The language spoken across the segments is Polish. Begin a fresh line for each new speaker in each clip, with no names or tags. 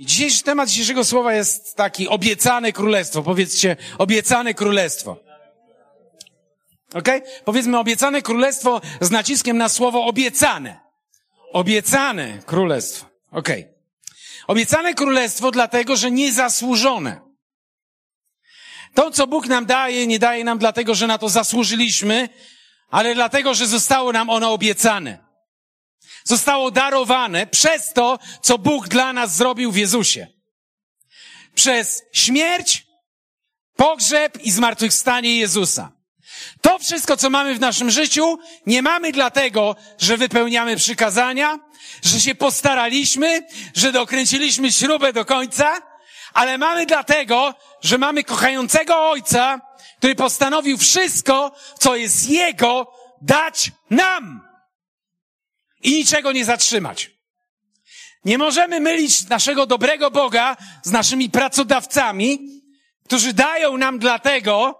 Dzisiejszy temat dzisiejszego słowa jest taki: obiecane królestwo. Powiedzcie, obiecane królestwo. Okej? Powiedzmy obiecane królestwo z naciskiem na słowo obiecane. Obiecane królestwo. Okej. Obiecane królestwo dlatego, że niezasłużone. To, co Bóg nam daje, nie daje nam dlatego, że na to zasłużyliśmy, ale dlatego, że zostało nam ono obiecane. Zostało darowane przez to, co Bóg dla nas zrobił w Jezusie. Przez śmierć, pogrzeb i zmartwychwstanie Jezusa. To wszystko, co mamy w naszym życiu, nie mamy dlatego, że wypełniamy przykazania, że się postaraliśmy, że dokręciliśmy śrubę do końca, ale mamy dlatego, że mamy kochającego Ojca, który postanowił wszystko, co jest Jego, dać nam. I niczego nie zatrzymać. Nie możemy mylić naszego dobrego Boga z naszymi pracodawcami, którzy dają nam dlatego,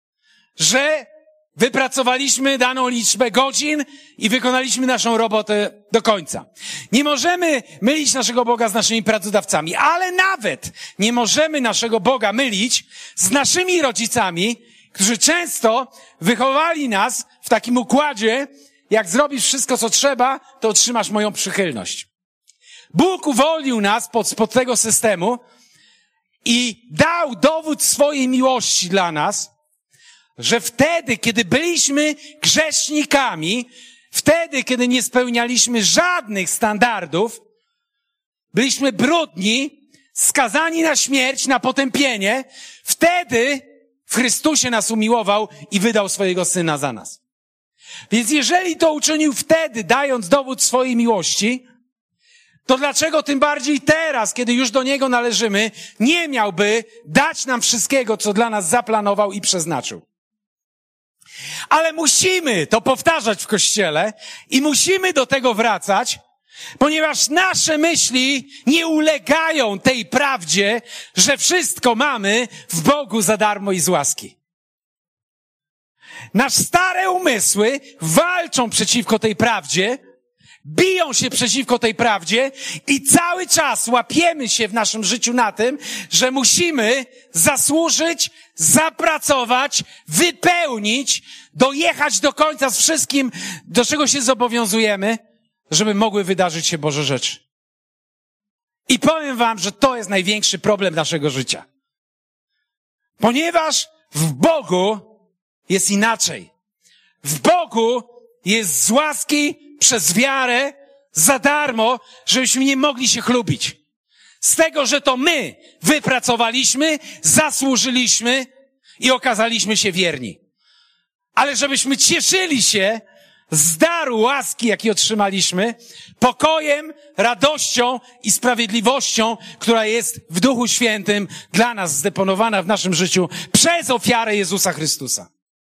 że wypracowaliśmy daną liczbę godzin i wykonaliśmy naszą robotę do końca. Nie możemy mylić naszego Boga z naszymi pracodawcami, ale nawet nie możemy naszego Boga mylić z naszymi rodzicami, którzy często wychowali nas w takim układzie: jak zrobisz wszystko, co trzeba, to otrzymasz moją przychylność. Bóg uwolnił nas spod tego systemu i dał dowód swojej miłości dla nas, że wtedy, kiedy byliśmy grzesznikami, wtedy, kiedy nie spełnialiśmy żadnych standardów, byliśmy brudni, skazani na śmierć, na potępienie, wtedy w Chrystusie nas umiłował i wydał swojego Syna za nas. Więc jeżeli to uczynił wtedy, dając dowód swojej miłości, to dlaczego tym bardziej teraz, kiedy już do Niego należymy, nie miałby dać nam wszystkiego, co dla nas zaplanował i przeznaczył? Ale musimy to powtarzać w Kościele i musimy do tego wracać, ponieważ nasze myśli nie ulegają tej prawdzie, że wszystko mamy w Bogu za darmo i z łaski. Nasze stare umysły walczą przeciwko tej prawdzie, biją się przeciwko tej prawdzie i cały czas łapiemy się w naszym życiu na tym, że musimy zasłużyć, zapracować, wypełnić, dojechać do końca z wszystkim, do czego się zobowiązujemy, żeby mogły wydarzyć się Boże rzeczy. I powiem wam, że to jest największy problem naszego życia. Ponieważ w Bogu jest inaczej. W Bogu jest z łaski, przez wiarę, za darmo, żebyśmy nie mogli się chlubić. Z tego, że to my wypracowaliśmy, zasłużyliśmy i okazaliśmy się wierni. Ale żebyśmy cieszyli się z daru łaski, jaki otrzymaliśmy, pokojem, radością i sprawiedliwością, która jest w Duchu Świętym dla nas zdeponowana w naszym życiu przez ofiarę Jezusa Chrystusa.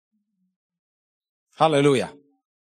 Halleluja.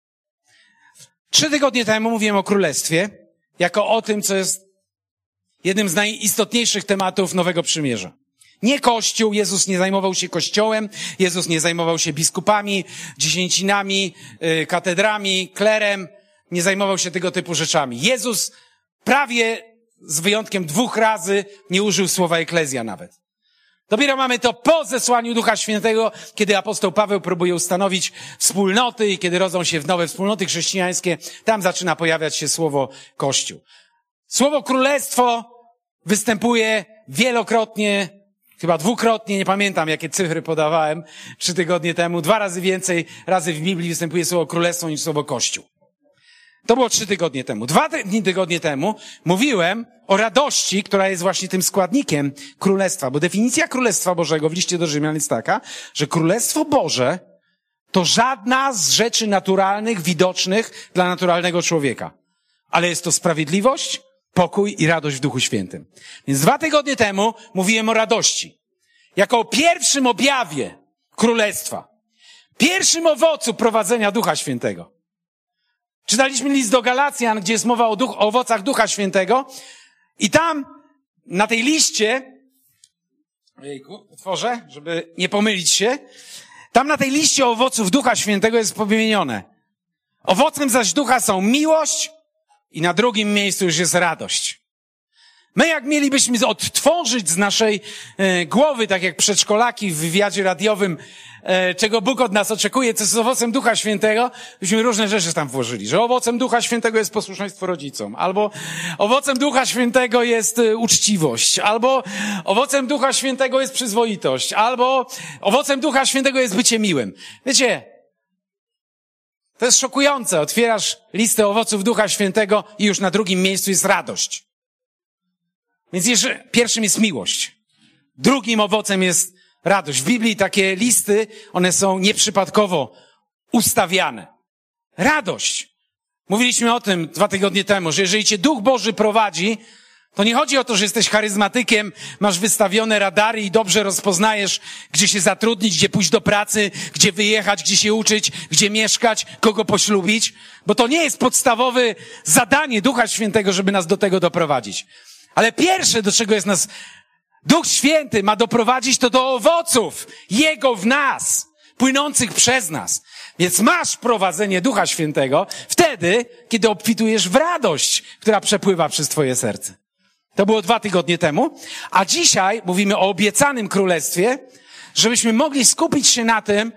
3 tygodnie temu mówiłem o Królestwie, jako o tym, co jest jednym z najistotniejszych tematów Nowego Przymierza. Nie Kościół, Jezus nie zajmował się Kościołem, Jezus nie zajmował się biskupami, dziesięcinami, katedrami, klerem, nie zajmował się tego typu rzeczami. Jezus prawie z wyjątkiem 2 razy nie użył słowa eklezja nawet. Dopiero mamy to po zesłaniu Ducha Świętego, kiedy apostoł Paweł próbuje ustanowić wspólnoty i kiedy rodzą się w nowe wspólnoty chrześcijańskie, tam zaczyna pojawiać się słowo Kościół. Słowo królestwo występuje wielokrotnie, chyba 2-krotnie, nie pamiętam jakie cyfry podawałem 3 tygodnie temu, 2 razy więcej razy w Biblii występuje słowo królestwo niż słowo Kościół. To było 3 tygodnie temu. 2 tygodnie temu mówiłem o radości, która jest właśnie tym składnikiem królestwa, bo definicja Królestwa Bożego w liście do Rzymian jest taka, że Królestwo Boże to żadna z rzeczy naturalnych, widocznych dla naturalnego człowieka. Ale jest to sprawiedliwość, pokój i radość w Duchu Świętym. Więc 2 tygodnie temu mówiłem o radości. Jako o pierwszym objawie Królestwa. Pierwszym owocu prowadzenia Ducha Świętego. Czytaliśmy list do Galacjan, gdzie jest mowa o owocach Ducha Świętego i tam na tej liście, otworzę, żeby nie pomylić się, tam na tej liście owoców Ducha Świętego jest wymienione: owocem zaś Ducha są miłość i na drugim miejscu już jest radość. My jak mielibyśmy odtworzyć z naszej głowy, tak jak przedszkolaki w wywiadzie radiowym, czego Bóg od nas oczekuje, co jest owocem Ducha Świętego, byśmy różne rzeczy tam włożyli, że owocem Ducha Świętego jest posłuszeństwo rodzicom, albo owocem Ducha Świętego jest uczciwość, albo owocem Ducha Świętego jest przyzwoitość, albo owocem Ducha Świętego jest bycie miłym. Wiecie, to jest szokujące. Otwierasz listę owoców Ducha Świętego i już na drugim miejscu jest radość. Więc pierwszym jest miłość. Drugim owocem jest radość. W Biblii takie listy, one są nieprzypadkowo ustawiane. Radość. Mówiliśmy o tym 2 tygodnie temu, że jeżeli cię Duch Boży prowadzi, to nie chodzi o to, że jesteś charyzmatykiem, masz wystawione radary i dobrze rozpoznajesz, gdzie się zatrudnić, gdzie pójść do pracy, gdzie wyjechać, gdzie się uczyć, gdzie mieszkać, kogo poślubić, bo to nie jest podstawowe zadanie Ducha Świętego, żeby nas do tego doprowadzić. Ale pierwsze, do czego jest nas Duch Święty ma doprowadzić, to do owoców Jego w nas, płynących przez nas. Więc masz prowadzenie Ducha Świętego wtedy, kiedy obfitujesz w radość, która przepływa przez twoje serce. To było 2 tygodnie temu. A dzisiaj mówimy o obiecanym królestwie, żebyśmy mogli skupić się na tym,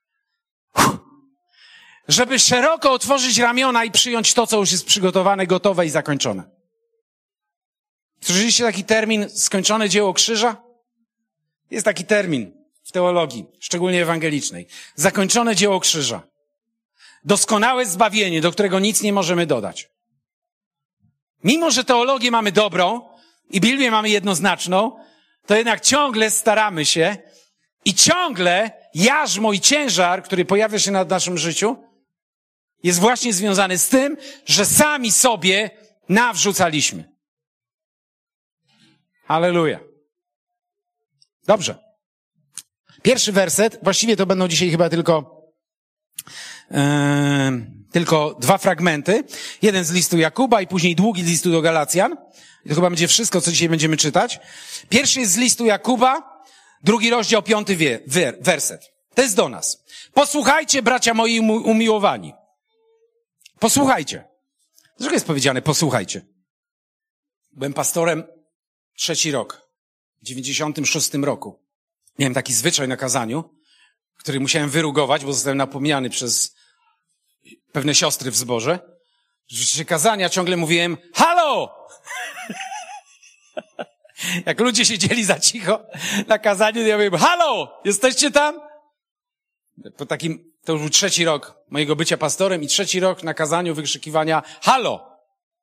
żeby szeroko otworzyć ramiona i przyjąć to, co już jest przygotowane, gotowe i zakończone. Słyszeliście taki termin skończone dzieło krzyża? Jest taki termin w teologii, szczególnie ewangelicznej. Zakończone dzieło krzyża. Doskonałe zbawienie, do którego nic nie możemy dodać. Mimo że teologię mamy dobrą i Biblię mamy jednoznaczną, to jednak ciągle staramy się i ciągle jarzmo i ciężar, który pojawia się nad naszym życiu, jest właśnie związany z tym, że sami sobie nawrzucaliśmy. Halleluja. Dobrze. Pierwszy werset, właściwie to będą dzisiaj chyba tylko 2 fragmenty. Jeden z listu Jakuba i później długi z listu do Galacjan. I to chyba będzie wszystko, co dzisiaj będziemy czytać. Pierwszy jest z listu Jakuba, 2 rozdział, 5 werset. To jest do nas. Posłuchajcie, bracia moi umiłowani. Posłuchajcie. Dlaczego jest powiedziane posłuchajcie? Byłem pastorem 3 rok. W 96 roku. Miałem taki zwyczaj na kazaniu, który musiałem wyrugować, bo zostałem napomniany przez pewne siostry w zborze. W czasie kazania ciągle mówiłem halo! Jak ludzie siedzieli za cicho na kazaniu, to ja mówiłem halo! Jesteście tam? To już był 3 rok mojego bycia pastorem i 3 rok na kazaniu wykrzykiwania halo!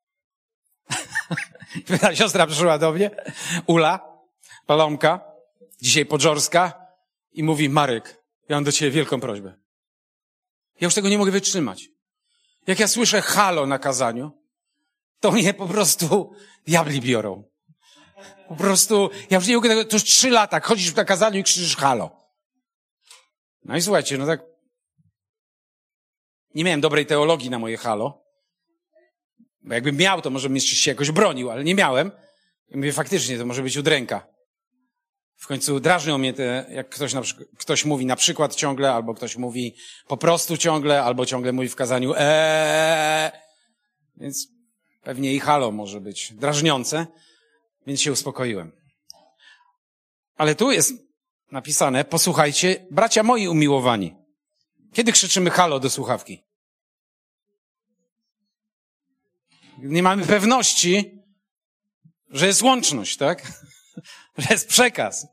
Ta siostra przyszła do mnie, Ula, Palomka, dzisiaj Podżorska i mówi Marek, ja mam do ciebie wielką prośbę. Ja już tego nie mogę wytrzymać. Jak ja słyszę halo na kazaniu, to mnie po prostu diabli biorą. Po prostu, ja już nie mogę tego, to już 3 lata, chodzisz na kazaniu i krzyczysz halo. No i słuchajcie, no tak, nie miałem dobrej teologii na moje halo, bo jakbym miał, to może bym jeszcze się jakoś bronił, ale nie miałem. I mówię, faktycznie, to może być udręka. W końcu drażnią mnie jak ktoś mówi na przykład ciągle, albo ktoś mówi po prostu ciągle, albo ciągle mówi w kazaniu Więc pewnie i halo może być drażniące, więc się uspokoiłem. Ale tu jest napisane, posłuchajcie, bracia moi umiłowani. Kiedy krzyczymy halo do słuchawki? Nie mamy pewności, że jest łączność, tak? Że jest przekaz.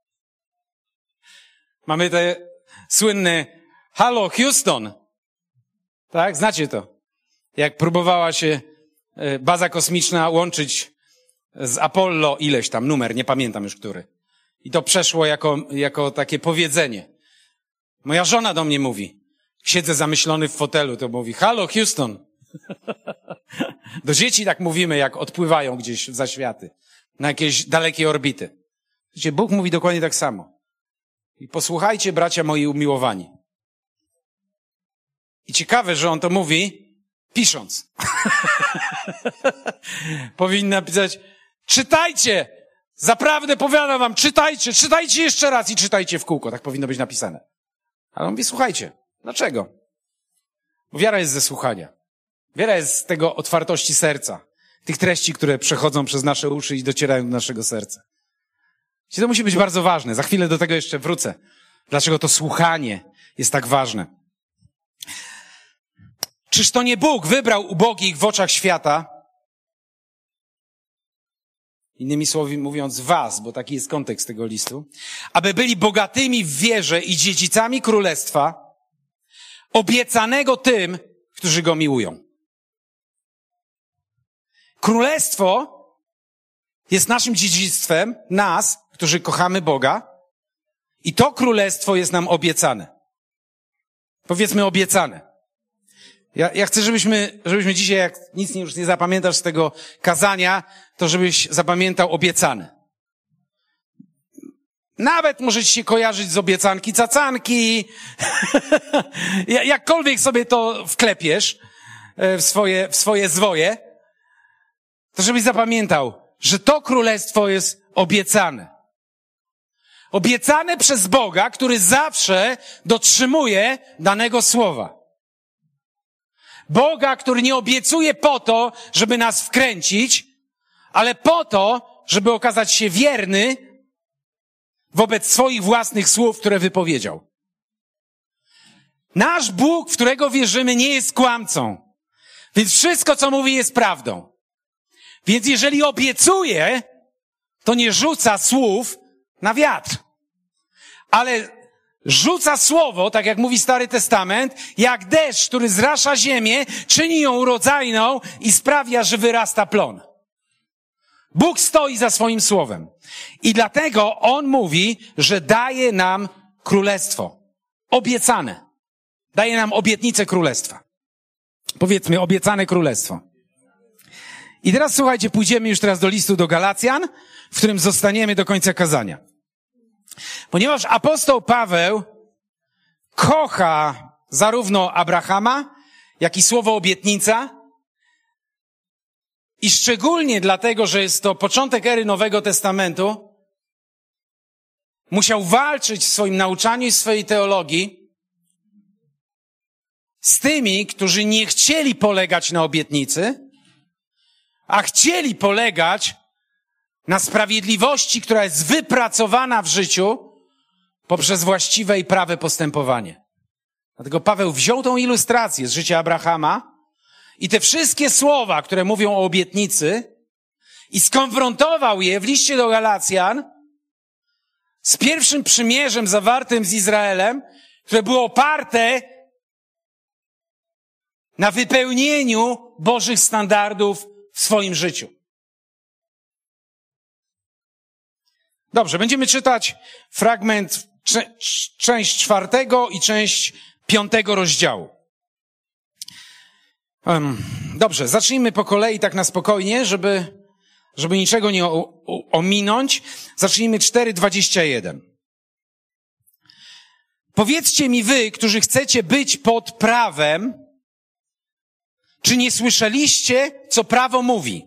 Mamy te słynne halo Houston. Tak? Znacie to. Jak próbowała się baza kosmiczna łączyć z Apollo ileś tam numer, nie pamiętam już który. I to przeszło jako takie powiedzenie. Moja żona do mnie mówi, siedzę zamyślony w fotelu, to mówi halo Houston. Do dzieci tak mówimy, jak odpływają gdzieś w zaświaty, na jakieś dalekie orbity. Wiecie, Bóg mówi dokładnie tak samo. I posłuchajcie, bracia moi umiłowani. I ciekawe, że on to mówi pisząc. Powinien napisać, czytajcie, zaprawdę powiadam wam, czytajcie jeszcze raz i czytajcie w kółko. Tak powinno być napisane. Ale on mówi, słuchajcie. Dlaczego? Bo wiara jest ze słuchania. Wiara jest z tego otwartości serca. tych treści, które przechodzą przez nasze uszy i docierają do naszego serca. I to musi być bardzo ważne. Za chwilę do tego jeszcze wrócę. Dlaczego to słuchanie jest tak ważne? Czyż to nie Bóg wybrał ubogich w oczach świata? Innymi słowy mówiąc was, bo taki jest kontekst tego listu. Aby byli bogatymi w wierze i dziedzicami królestwa, obiecanego tym, którzy go miłują. Królestwo jest naszym dziedzictwem, nas, którzy kochamy Boga, i to królestwo jest nam obiecane. Powiedzmy obiecane. Ja chcę, żebyśmy dzisiaj, jak nic już nie zapamiętasz z tego kazania, to żebyś zapamiętał obiecane. Nawet możecie się kojarzyć z obiecanki cacanki. Jakkolwiek sobie to wklepiesz w swoje zwoje, to żebyś zapamiętał, że to królestwo jest obiecane. Obiecane przez Boga, który zawsze dotrzymuje danego słowa. Boga, który nie obiecuje po to, żeby nas wkręcić, ale po to, żeby okazać się wierny wobec swoich własnych słów, które wypowiedział. Nasz Bóg, w którego wierzymy, nie jest kłamcą. Więc wszystko, co mówi, jest prawdą. Więc jeżeli obiecuje, to nie rzuca słów na wiatr. Ale rzuca słowo, tak jak mówi Stary Testament, jak deszcz, który zrasza ziemię, czyni ją urodzajną i sprawia, że wyrasta plon. Bóg stoi za swoim słowem. I dlatego On mówi, że daje nam królestwo. Obiecane. Daje nam obietnicę królestwa. Powiedzmy, obiecane królestwo. I teraz słuchajcie, pójdziemy już teraz do listu do Galacjan, w którym zostaniemy do końca kazania. Ponieważ apostoł Paweł kocha zarówno Abrahama, jak i słowo obietnica i szczególnie dlatego, że jest to początek ery Nowego Testamentu, musiał walczyć w swoim nauczaniu i swojej teologii z tymi, którzy nie chcieli polegać na obietnicy, a chcieli polegać na sprawiedliwości, która jest wypracowana w życiu poprzez właściwe i prawe postępowanie. Dlatego Paweł wziął tą ilustrację z życia Abrahama i te wszystkie słowa, które mówią o obietnicy i skonfrontował je w liście do Galacjan z pierwszym przymierzem zawartym z Izraelem, które było oparte na wypełnieniu Bożych standardów w swoim życiu. Dobrze, będziemy czytać fragment, część 4 i część 5 rozdziału. Dobrze, zacznijmy po kolei tak na spokojnie, żeby niczego nie ominąć. Zacznijmy 4:21. Powiedzcie mi wy, którzy chcecie być pod prawem, czy nie słyszeliście, co prawo mówi?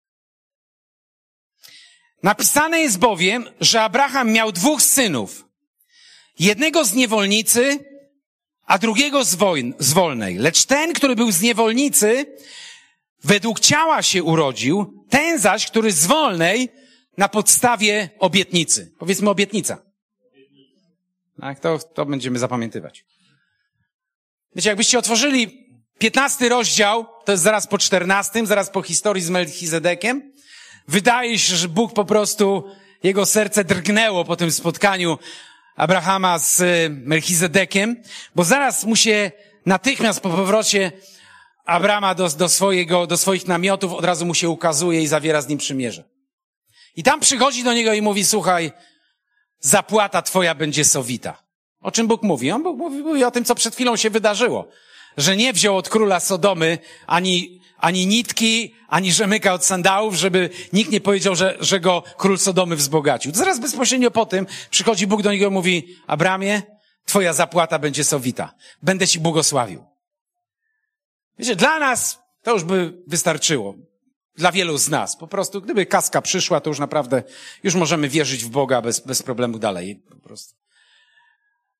Napisane jest bowiem, że Abraham miał 2 synów. Jednego z niewolnicy, a drugiego z wolnej. Lecz ten, który był z niewolnicy, według ciała się urodził, ten zaś, który z wolnej, na podstawie obietnicy. Powiedzmy obietnica. Tak, to będziemy zapamiętywać. Wiecie, jakbyście otworzyli 15 rozdział, to jest zaraz po 14, zaraz po historii z Melchizedekiem. Wydaje się, że Bóg po prostu, jego serce drgnęło po tym spotkaniu Abrahama z Melchizedekiem, bo zaraz mu się natychmiast po powrocie Abrama do swoich namiotów od razu mu się ukazuje i zawiera z nim przymierze. I tam przychodzi do niego i mówi, słuchaj, zapłata twoja będzie sowita. O czym Bóg mówi? On mówi o tym, co przed chwilą się wydarzyło. Że nie wziął od króla Sodomy ani nitki, ani rzemyka od sandałów, żeby nikt nie powiedział, że go król Sodomy wzbogacił. Zaraz bezpośrednio po tym przychodzi Bóg do niego i mówi, Abramie, twoja zapłata będzie sowita. Będę ci błogosławił. Wiecie, dla nas to już by wystarczyło. Dla wielu z nas. Po prostu, gdyby kaska przyszła, to już naprawdę, już możemy wierzyć w Boga bez problemu dalej. Po prostu.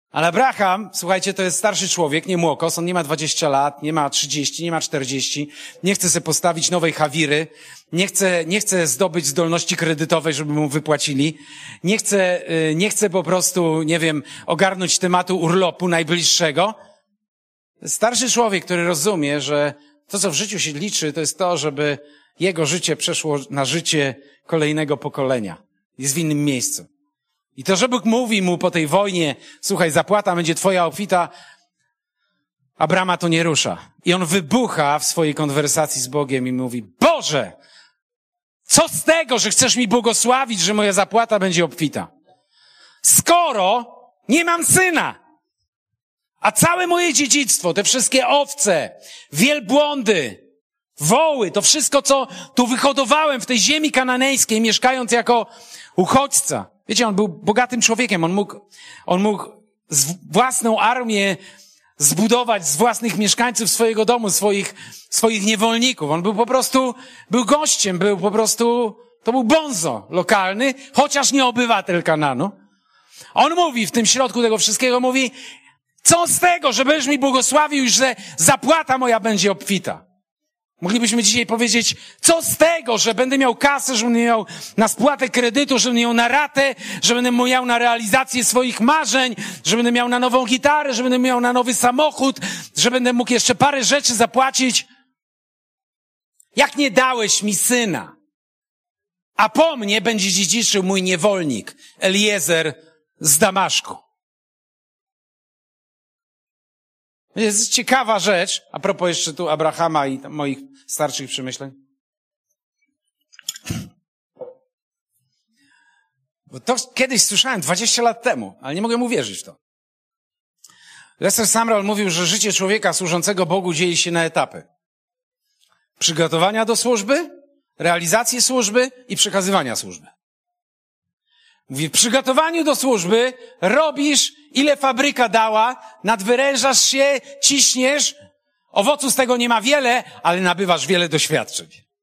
Ale Abraham, słuchajcie, to jest starszy człowiek, nie młokos, on nie ma 20 lat, nie ma 30, nie ma 40, nie chce sobie postawić nowej Hawiry, nie chce zdobyć zdolności kredytowej, żeby mu wypłacili, nie chce po prostu, nie wiem, ogarnąć tematu urlopu najbliższego. Starszy człowiek, który rozumie, że to, co w życiu się liczy, to jest to, żeby jego życie przeszło na życie kolejnego pokolenia. Jest w innym miejscu. I to, że Bóg mówi mu po tej wojnie, słuchaj, zapłata będzie twoja obfita, Abrama to nie rusza. I on wybucha w swojej konwersacji z Bogiem i mówi, Boże, co z tego, że chcesz mi błogosławić, że moja zapłata będzie obfita? Skoro nie mam syna, a całe moje dziedzictwo, te wszystkie owce, wielbłądy, woły, to wszystko, co tu wyhodowałem w tej ziemi kananejskiej, mieszkając jako uchodźca. Wiecie, on był bogatym człowiekiem, on mógł własną armię zbudować z własnych mieszkańców swojego domu, swoich niewolników. On był gościem, to był bonzo lokalny, chociaż nie obywatel Kananu. On mówi w tym środku tego wszystkiego, mówi, co z tego, że będziesz mi błogosławił i że zapłata moja będzie obfita. Moglibyśmy dzisiaj powiedzieć, co z tego, że będę miał kasę, że będę miał na spłatę kredytu, że będę miał na ratę, że będę miał na realizację swoich marzeń, że będę miał na nową gitarę, że będę miał na nowy samochód, że będę mógł jeszcze parę rzeczy zapłacić. Jak nie dałeś mi syna, a po mnie będzie dziedziczył mój niewolnik, Eliezer z Damaszku. Jest ciekawa rzecz, a propos jeszcze tu Abrahama i moich starszych przemyśleń. Bo to kiedyś słyszałem 20 lat temu, ale nie mogę uwierzyć w to. Lester Sumrall mówił, że życie człowieka służącego Bogu dzieli się na etapy. Przygotowania do służby, realizacji służby i przekazywania służby. Mówi, w przygotowaniu do służby robisz, ile fabryka dała, nadwyrężasz się, ciśniesz, owocu z tego nie ma wiele, ale nabywasz wiele doświadczeń.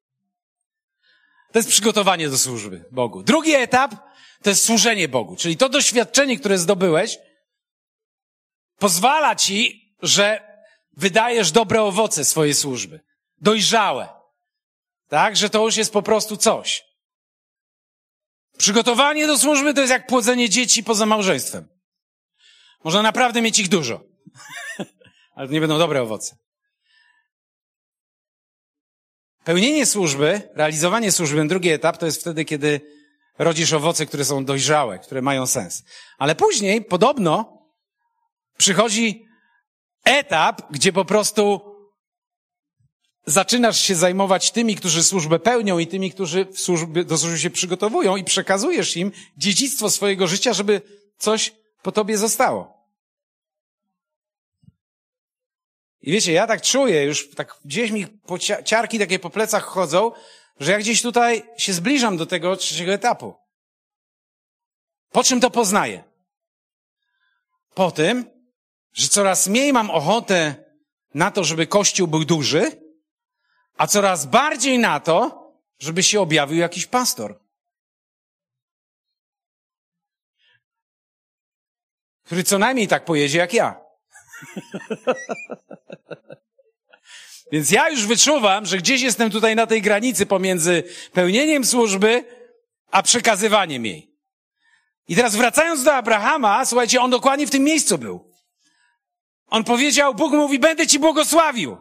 To jest przygotowanie do służby Bogu. Drugi etap to jest służenie Bogu, czyli to doświadczenie, które zdobyłeś, pozwala ci, że wydajesz dobre owoce swojej służby. Dojrzałe. Tak, że to już jest po prostu coś. Przygotowanie do służby to jest jak płodzenie dzieci poza małżeństwem. Można naprawdę mieć ich dużo. Ale to nie będą dobre owoce. Pełnienie służby, realizowanie służby, ten drugi etap, to jest wtedy, kiedy rodzisz owoce, które są dojrzałe, które mają sens. Ale później, podobno, przychodzi etap, gdzie po prostu zaczynasz się zajmować tymi, którzy służbę pełnią i tymi, którzy do służby się przygotowują i przekazujesz im dziedzictwo swojego życia, żeby coś po tobie zostało. I wiecie, ja tak czuję, już tak gdzieś mi ciarki takie po plecach chodzą, że ja gdzieś tutaj się zbliżam do tego trzeciego etapu. Po czym to poznaję? Po tym, że coraz mniej mam ochotę na to, żeby Kościół był duży, a coraz bardziej na to, żeby się objawił jakiś pastor, który co najmniej tak pojedzie jak ja. Więc ja już wyczuwam, że gdzieś jestem tutaj na tej granicy pomiędzy pełnieniem służby, a przekazywaniem jej. I teraz wracając do Abrahama, słuchajcie, on dokładnie w tym miejscu był. On powiedział, Bóg mówi, będę ci błogosławił.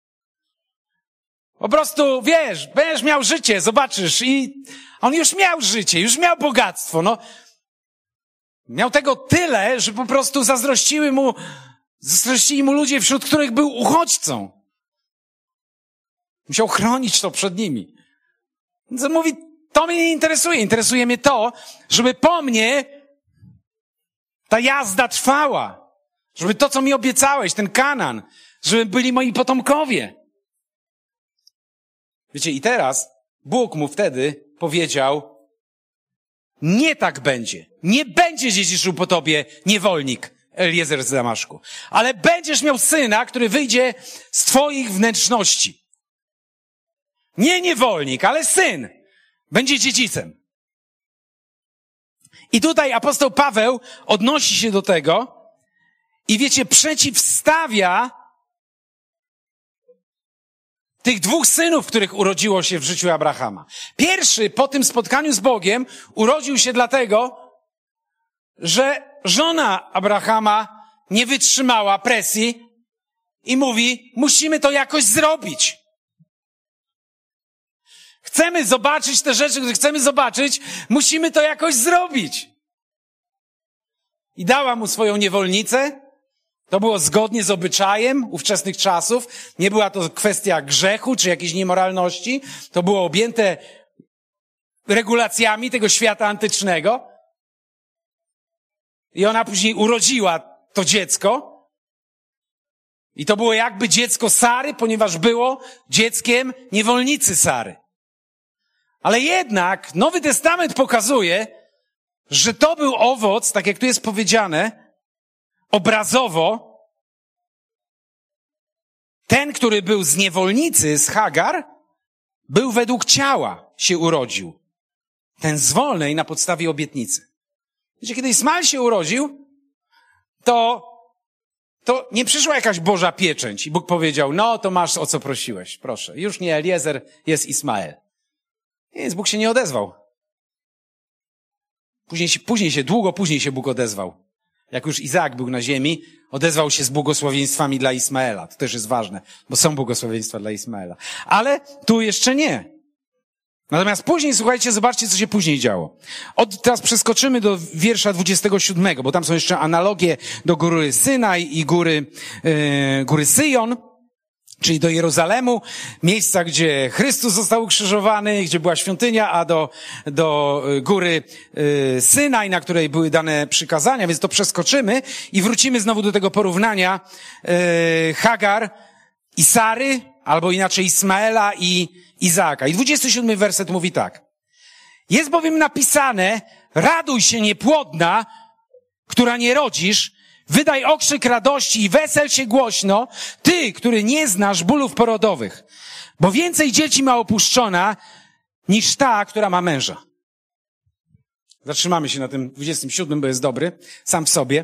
Po prostu, wiesz, będziesz miał życie, zobaczysz. I on już miał życie, już miał bogactwo. No, miał tego tyle, że po prostu zazdrościli mu ludzie, wśród których był uchodźcą. Musiał chronić to przed nimi. Więc on mówi, to mnie nie interesuje. Interesuje mnie to, żeby po mnie ta jazda trwała. Żeby to, co mi obiecałeś, ten Kanan, żeby byli moi potomkowie. Wiecie, i teraz Bóg mu wtedy powiedział, nie tak będzie. Nie będzie dziedziczył po tobie niewolnik Eliezer z Damaszku. Ale będziesz miał syna, który wyjdzie z twoich wnętrzności. Nie niewolnik, ale syn. Będzie dziedzicem. I tutaj apostoł Paweł odnosi się do tego I wiecie, przeciwstawia tych dwóch synów, których urodziło się w życiu Abrahama. Pierwszy po tym spotkaniu z Bogiem urodził się dlatego, że żona Abrahama nie wytrzymała presji i mówi, musimy to jakoś zrobić. Chcemy zobaczyć te rzeczy, które chcemy zobaczyć, musimy to jakoś zrobić. I dała mu swoją niewolnicę. To było zgodnie z obyczajem ówczesnych czasów. Nie była to kwestia grzechu czy jakiejś niemoralności. To było objęte regulacjami tego świata antycznego. I ona później urodziła to dziecko. I to było jakby dziecko Sary, ponieważ było dzieckiem niewolnicy Sary. Ale jednak Nowy Testament pokazuje, że to był owoc, tak jak tu jest powiedziane, obrazowo, ten, który był z niewolnicy, z Hagar, był według ciała, się urodził. Ten z wolnej na podstawie obietnicy. Wiecie, kiedy Ismael się urodził, to nie przyszła jakaś Boża pieczęć i Bóg powiedział, no to masz o co prosiłeś, proszę. Już nie Eliezer, jest Ismael. Więc Bóg się nie odezwał. Długo później się Bóg odezwał. Jak już Izaak był na ziemi, odezwał się z błogosławieństwami dla Ismaela. To też jest ważne, bo są błogosławieństwa dla Ismaela. Ale tu jeszcze nie. Natomiast później, słuchajcie, zobaczcie, co się później działo. Teraz przeskoczymy do wiersza 27, bo tam są jeszcze analogie do góry Synaj i góry Syjon, czyli do Jerozolemu, miejsca, gdzie Chrystus został ukrzyżowany, gdzie była świątynia, a do góry Synaj, na której były dane przykazania, więc to przeskoczymy i wrócimy znowu do tego porównania Hagar i Sary, albo inaczej Ismaela i Izaaka. I 27 werset mówi tak. Jest bowiem napisane, raduj się niepłodna, która nie rodzisz, wydaj okrzyk radości i wesel się głośno, ty, który nie znasz bólów porodowych, bo więcej dzieci ma opuszczona, niż ta, która ma męża. Zatrzymamy się na tym 27, bo jest dobry, sam w sobie.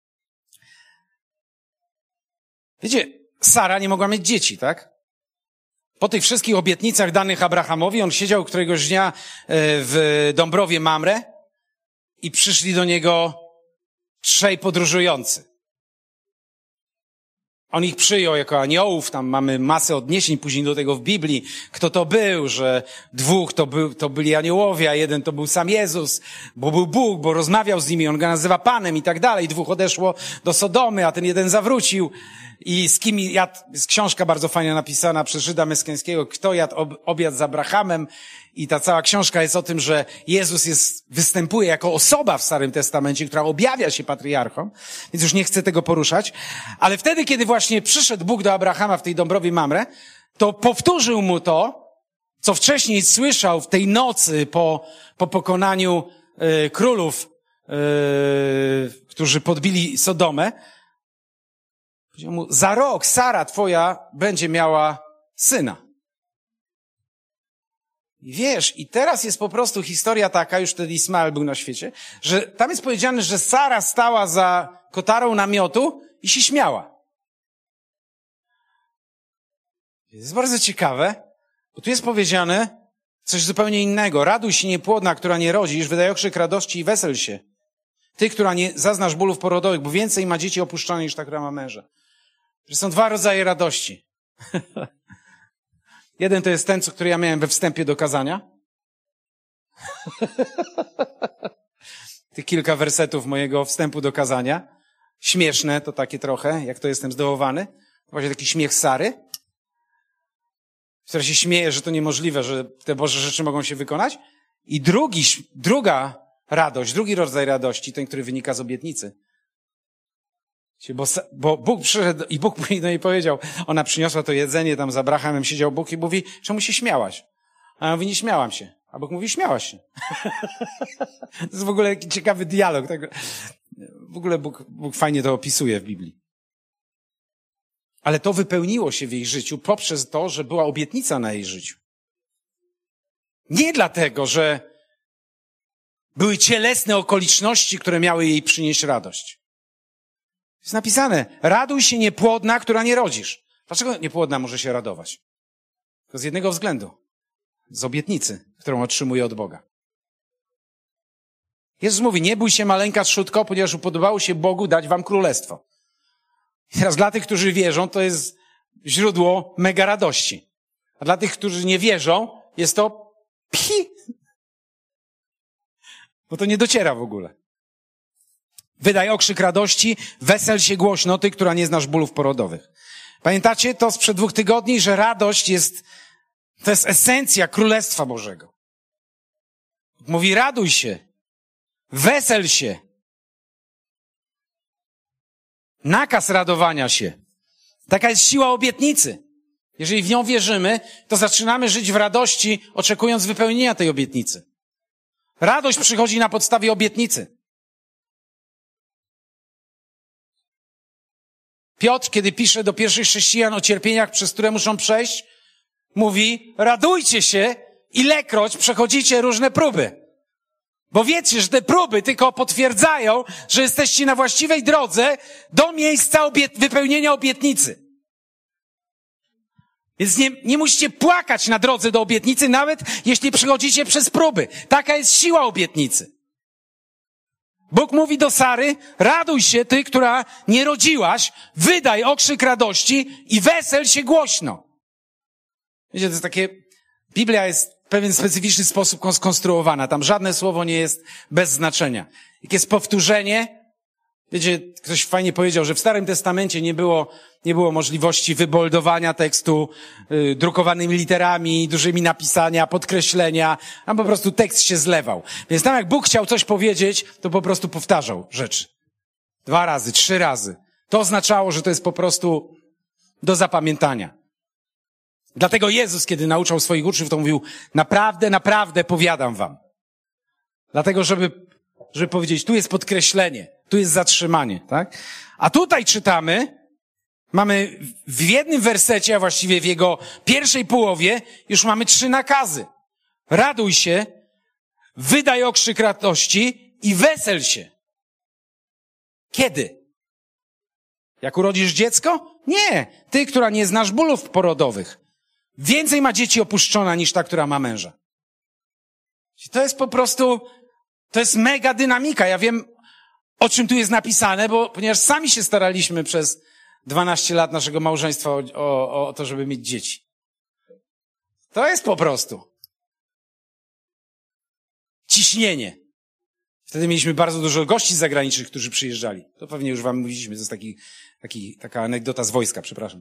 Wiecie, Sara nie mogła mieć dzieci, tak? Po tych wszystkich obietnicach danych Abrahamowi, on siedział któregoś dnia w Dąbrowie Mamre i przyszli do niego 3 podróżujący. On ich przyjął jako aniołów, tam mamy masę odniesień później do tego w Biblii, kto to był, że 2 to byli aniołowie, a 1 to był sam Jezus, bo był Bóg, bo rozmawiał z nimi, on go nazywa Panem i tak dalej. 2 odeszło do Sodomy, a ten 1 zawrócił. I z kim jadł, jest książka bardzo fajnie napisana przez Żyda Meskeńskiego, kto jadł obiad z Abrahamem, i ta cała książka jest o tym, że Jezus występuje jako osoba w Starym Testamencie, która objawia się patriarchom, więc już nie chcę tego poruszać, ale wtedy, kiedy właśnie przyszedł Bóg do Abrahama w tej Dąbrowie Mamre, to powtórzył mu to, co wcześniej słyszał w tej nocy po pokonaniu królów, którzy podbili Sodomę. Powiedział mu, za rok Sara twoja będzie miała syna. I wiesz, i teraz jest po prostu historia taka, już wtedy Ismael był na świecie, że tam jest powiedziane, że Sara stała za kotarą namiotu i się śmiała. To jest bardzo ciekawe, bo tu jest powiedziane coś zupełnie innego. Raduj się niepłodna, która nie rodzisz, wydaj okrzyk radości i wesel się. Ty, która nie zaznasz bólów porodowych, bo więcej ma dzieci opuszczonych niż ta, która ma męża. Że są 2 rodzaje radości. Jeden to jest ten, który ja miałem we wstępie do kazania. Tych kilka wersetów mojego wstępu do kazania. Śmieszne to takie trochę, jak to jestem zdołowany. Właśnie taki śmiech Sary, która się śmieje, że to niemożliwe, że te Boże rzeczy mogą się wykonać. I druga radość, drugi rodzaj radości, ten, który wynika z obietnicy. Bo Bóg przyszedł i Bóg do niej powiedział, ona przyniosła to jedzenie, tam z Abrahamem siedział Bóg i mówi, czemu się śmiałaś? A ona mówi, nie śmiałam się. A Bóg mówi, śmiałaś się. To jest w ogóle taki ciekawy dialog. Tak? W ogóle Bóg fajnie to opisuje w Biblii. Ale to wypełniło się w jej życiu poprzez to, że była obietnica na jej życiu. Nie dlatego, że były cielesne okoliczności, które miały jej przynieść radość. Jest napisane, raduj się niepłodna, która nie rodzisz. Dlaczego niepłodna może się radować? To z jednego względu. Z obietnicy, którą otrzymuje od Boga. Jezus mówi, nie bój się maleńka trzódko, ponieważ upodobało się Bogu dać wam królestwo. I teraz dla tych, którzy wierzą, to jest źródło mega radości. A dla tych, którzy nie wierzą, jest to bo to nie dociera w ogóle. Wydaj okrzyk radości, wesel się głośno, ty, która nie znasz bólów porodowych. Pamiętacie to sprzed 2 tygodni, że radość to jest esencja Królestwa Bożego. Mówi, raduj się, wesel się. Nakaz radowania się. Taka jest siła obietnicy. Jeżeli w nią wierzymy, to zaczynamy żyć w radości, oczekując wypełnienia tej obietnicy. Radość przychodzi na podstawie obietnicy. Piotr, kiedy pisze do pierwszych chrześcijan o cierpieniach, przez które muszą przejść, mówi, radujcie się, ilekroć przechodzicie różne próby. Bo wiecie, że te próby tylko potwierdzają, że jesteście na właściwej drodze do miejsca wypełnienia obietnicy. Więc nie musicie płakać na drodze do obietnicy, nawet jeśli przechodzicie przez próby. Taka jest siła obietnicy. Bóg mówi do Sary, raduj się, ty, która nie rodziłaś, wydaj okrzyk radości i wesel się głośno. Wiecie, to jest takie, Biblia jest w pewien specyficzny sposób skonstruowana. Tam żadne słowo nie jest bez znaczenia. Jak jest powtórzenie, wiecie, ktoś fajnie powiedział, że w Starym Testamencie nie było możliwości wyboldowania tekstu drukowanymi literami, dużymi napisania, podkreślenia, a po prostu tekst się zlewał. Więc tam jak Bóg chciał coś powiedzieć, to po prostu powtarzał rzeczy. 2 razy, 3 razy. To oznaczało, że to jest po prostu do zapamiętania. Dlatego Jezus, kiedy nauczał swoich uczniów, to mówił, naprawdę, naprawdę powiadam wam. Dlatego, żeby powiedzieć, tu jest podkreślenie, tu jest zatrzymanie, tak? A tutaj czytamy, mamy w jednym wersecie, a właściwie w jego pierwszej połowie, już mamy 3 nakazy. Raduj się, wydaj okrzyk radości i wesel się. Kiedy? Jak urodzisz dziecko? Nie. Ty, która nie znasz bólów porodowych. Więcej ma dzieci opuszczona niż ta, która ma męża. To jest po prostu, to jest mega dynamika. Ja wiem, o czym tu jest napisane, ponieważ sami się staraliśmy przez 12 lat naszego małżeństwa o to, żeby mieć dzieci. To jest po prostu ciśnienie. Wtedy mieliśmy bardzo dużo gości zagranicznych, którzy przyjeżdżali. To pewnie już wam mówiliśmy, to jest taka anegdota z wojska, przepraszam.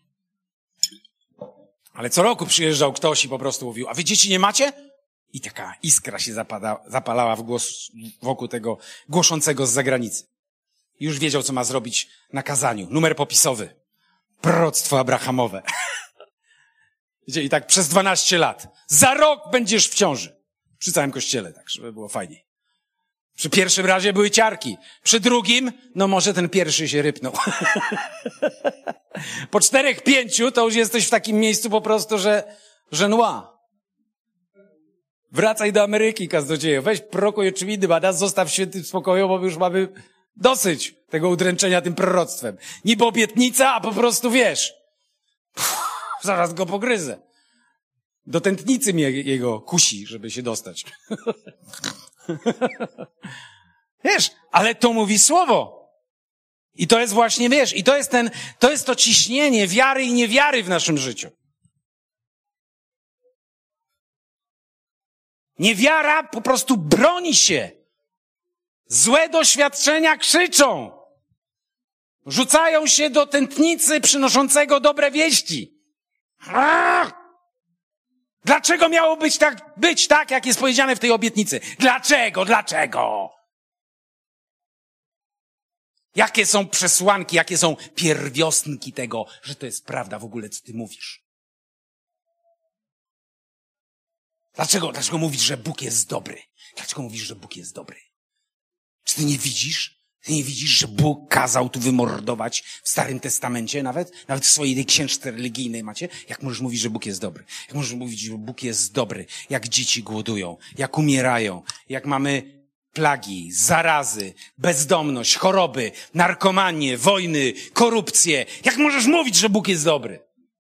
Ale co roku przyjeżdżał ktoś i po prostu mówił, a wy dzieci nie macie? I taka iskra się zapalała wokół tego głoszącego z zagranicy. I już wiedział, co ma zrobić na kazaniu. Numer popisowy. Proroctwo abrahamowe. Wiecie, i tak przez 12 lat. Za rok będziesz w ciąży. Przy całym kościele, tak, żeby było fajniej. Przy pierwszym razie były ciarki. Przy drugim, no może ten pierwszy się rypnął. Po 4-5 to już jesteś w takim miejscu po prostu, że nła. Wracaj do Ameryki, kaznodziejo. Weź prorokuj oczywidy, bada, zostaw w świętym spokoju, bo już mamy dosyć tego udręczenia tym proroctwem. Niby obietnica, a po prostu wiesz. Zaraz go pogryzę. Do tętnicy mnie jego kusi, żeby się dostać. Wiesz, ale to mówi słowo. I to jest właśnie, wiesz, i to jest to ciśnienie wiary i niewiary w naszym życiu. Niewiara po prostu broni się. Złe doświadczenia krzyczą. Rzucają się do tętnicy przynoszącego dobre wieści. Dlaczego miało być tak, jak jest powiedziane w tej obietnicy? Dlaczego? Jakie są przesłanki, jakie są pierwiostnki tego, że to jest prawda w ogóle, co ty mówisz? Dlaczego mówisz, że Bóg jest dobry? Dlaczego mówisz, że Bóg jest dobry? Czy ty nie widzisz? Ty nie widzisz, że Bóg kazał tu wymordować w Starym Testamencie nawet w swojej tej księżce religijnej macie? Jak możesz mówić, że Bóg jest dobry? Jak możesz mówić, że Bóg jest dobry? Jak dzieci głodują, jak umierają, jak mamy plagi, zarazy, bezdomność, choroby, narkomanię, wojny, korupcję. Jak możesz mówić, że Bóg jest dobry?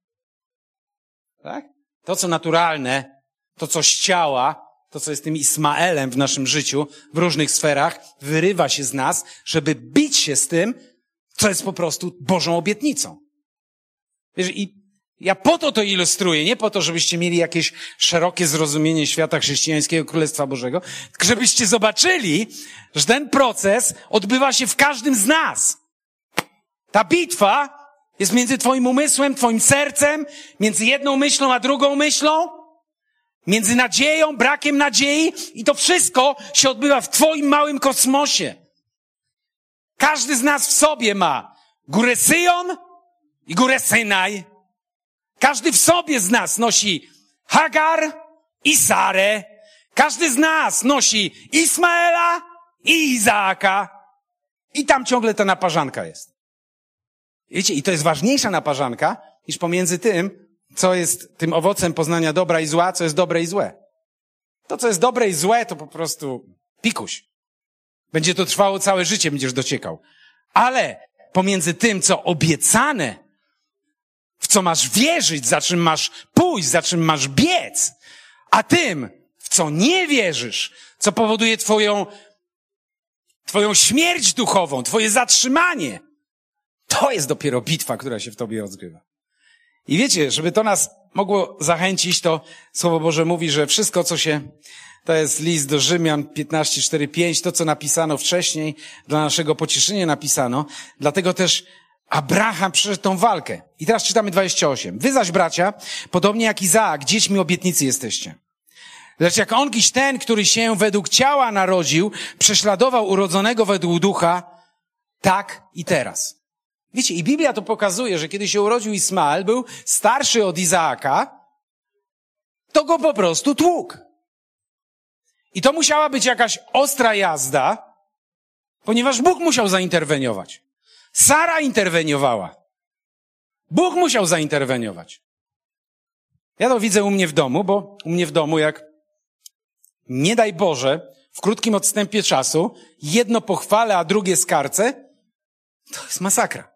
Tak? To, co naturalne, to, co z ciała, to, co jest tym Ismaelem w naszym życiu, w różnych sferach, wyrywa się z nas, żeby bić się z tym, co jest po prostu Bożą obietnicą. Wiesz, i ja po to ilustruję, nie po to, żebyście mieli jakieś szerokie zrozumienie świata chrześcijańskiego, Królestwa Bożego, tylko żebyście zobaczyli, że ten proces odbywa się w każdym z nas. Ta bitwa jest między twoim umysłem, twoim sercem, między jedną myślą a drugą myślą, między nadzieją, brakiem nadziei i to wszystko się odbywa w twoim małym kosmosie. Każdy z nas w sobie ma górę Syjon i górę Synaj. Każdy w sobie z nas nosi Hagar i Sarę. Każdy z nas nosi Ismaela i Izaaka. I tam ciągle ta naparzanka jest. Wiecie, i to jest ważniejsza naparzanka niż pomiędzy tym, co jest tym owocem poznania dobra i zła, co jest dobre i złe. To, co jest dobre i złe, to po prostu pikuś. Będzie to trwało całe życie, będziesz dociekał. Ale pomiędzy tym, co obiecane, w co masz wierzyć, za czym masz pójść, za czym masz biec, a tym, w co nie wierzysz, co powoduje twoją śmierć duchową, twoje zatrzymanie, to jest dopiero bitwa, która się w tobie rozgrywa. I wiecie, żeby to nas mogło zachęcić, to Słowo Boże mówi, że wszystko, to jest list do Rzymian 15, 4, 5, to, co napisano wcześniej, dla naszego pocieszenia napisano, dlatego też Abraham przeszedł tą walkę. I teraz czytamy 28. Wy zaś, bracia, podobnie jak Izaak, dziećmi obietnicy jesteście. Lecz jak onkiś ten, który się według ciała narodził, prześladował urodzonego według ducha, tak i teraz. Wiecie, i Biblia to pokazuje, że kiedy się urodził Ismael, był starszy od Izaaka, to go po prostu tłukł. I to musiała być jakaś ostra jazda, ponieważ Bóg musiał zainterweniować. Sara interweniowała. Bóg musiał zainterweniować. Ja to widzę u mnie w domu, bo u mnie w domu jak nie daj Boże, w krótkim odstępie czasu, jedno pochwalę, a drugie skarcę, to jest masakra.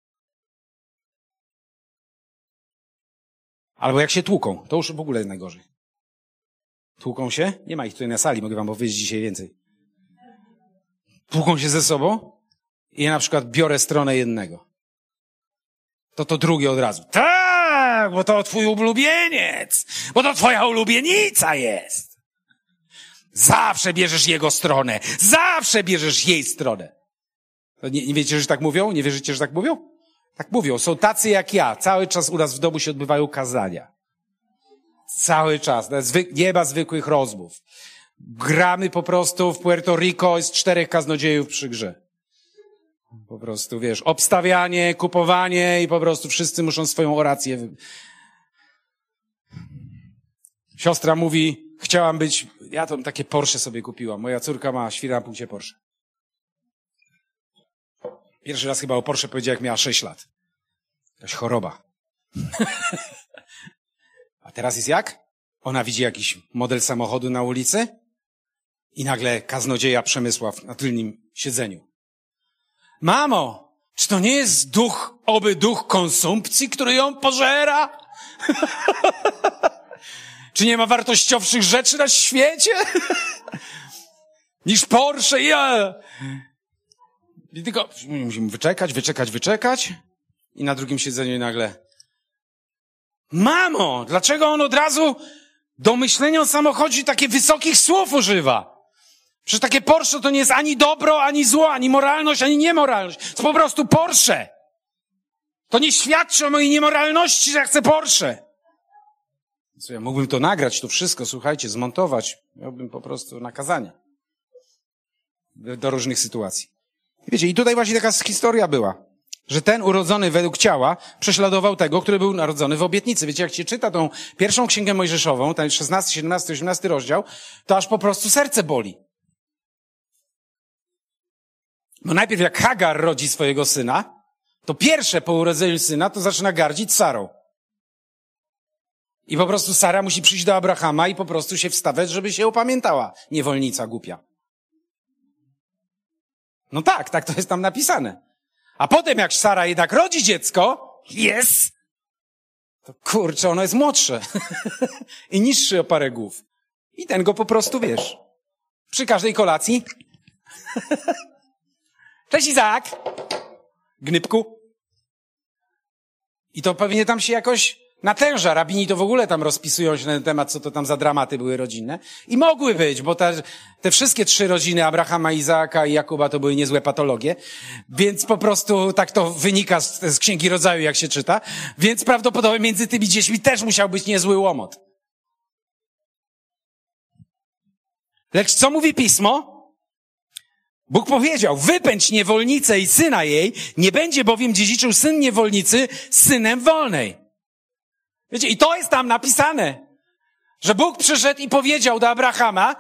Albo jak się tłuką, to już w ogóle jest najgorzej. Tłuką się? Nie ma ich tutaj na sali, mogę wam powiedzieć dzisiaj więcej. Tłuką się ze sobą i ja na przykład biorę stronę jednego. To drugie od razu. Tak, bo to twój ulubieniec, bo to twoja ulubienica jest. Zawsze bierzesz jego stronę, zawsze bierzesz jej stronę. Nie wiecie, że tak mówią? Nie wierzycie, że tak mówią? Tak mówią. Są tacy jak ja. Cały czas u nas w domu się odbywają kazania. Cały czas. Nie ma zwykłych rozmów. Gramy po prostu w Puerto Rico, jest 4 kaznodziejów przy grze. Po prostu, wiesz, obstawianie, kupowanie i po prostu wszyscy muszą swoją orację. Siostra mówi, chciałam być, ja to takie Porsche sobie kupiłam. Moja córka ma świra na punkcie Porsche. Pierwszy raz chyba o Porsche powiedziała, jak miała 6 lat. Jakaś choroba. A teraz jest jak? Ona widzi jakiś model samochodu na ulicy i nagle kaznodzieja Przemysław na tylnym siedzeniu. Mamo, czy to nie jest duch konsumpcji, który ją pożera? Czy nie ma wartościowszych rzeczy na świecie? Niż Porsche? I tylko musimy wyczekać. I na drugim siedzeniu nagle. Mamo, dlaczego on od razu do myślenia o samochodzie takich wysokich słów używa? Przecież takie Porsche to nie jest ani dobro, ani zło, ani moralność, ani niemoralność. To jest po prostu Porsche. To nie świadczy o mojej niemoralności, że ja chcę Porsche. Co, ja mógłbym to nagrać, to wszystko, słuchajcie, zmontować. Miałbym po prostu nakazanie. Do różnych sytuacji. I wiecie, i tutaj właśnie taka historia była, że ten urodzony według ciała prześladował tego, który był narodzony w obietnicy. Wiecie, jak się czyta tą pierwszą księgę mojżeszową, ten 16, 17, 18 rozdział, to aż po prostu serce boli. Bo najpierw jak Hagar rodzi swojego syna, to pierwsze po urodzeniu syna to zaczyna gardzić Sarą. I po prostu Sara musi przyjść do Abrahama i po prostu się wstawiać, żeby się opamiętała. Niewolnica głupia. No tak, tak to jest tam napisane. A potem jak Sara jednak rodzi dziecko, to kurczę, ono jest młodsze i niższy o parę głów. I ten go po prostu, wiesz, przy każdej kolacji. Cześć Izaak! Gnybku. I to pewnie tam się jakoś natęża. Rabini to w ogóle tam rozpisują się na ten temat, co to tam za dramaty były rodzinne. I mogły być, bo te wszystkie 3 rodziny, Abrahama, Izaaka i Jakuba, to były niezłe patologie. Więc po prostu tak to wynika z Księgi Rodzaju, jak się czyta. Więc prawdopodobnie między tymi dziećmi też musiał być niezły łomot. Lecz co mówi Pismo? Bóg powiedział, wypędź niewolnicę i syna jej, nie będzie bowiem dziedziczył syn niewolnicy z synem wolnej. Wiecie, i to jest tam napisane, że Bóg przyszedł i powiedział do Abrahama,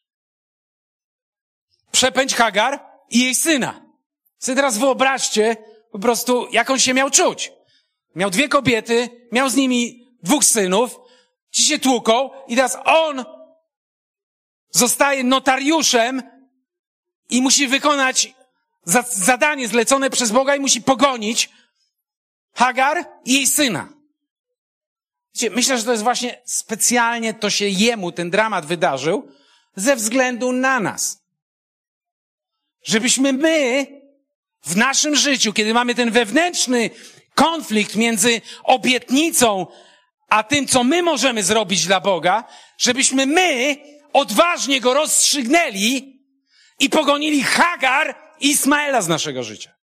przepędź Hagar i jej syna. Sobie teraz wyobraźcie po prostu, jak on się miał czuć. Miał 2 kobiety, miał z nimi 2 synów, ci się tłuką i teraz on zostaje notariuszem i musi wykonać zadanie zlecone przez Boga i musi pogonić Hagar i jej syna. Wiecie, myślę, że to jest właśnie specjalnie to się jemu ten dramat wydarzył ze względu na nas. Żebyśmy my w naszym życiu, kiedy mamy ten wewnętrzny konflikt między obietnicą a tym, co my możemy zrobić dla Boga, żebyśmy my odważnie go rozstrzygnęli i pogonili Hagar i Ismaela z naszego życia.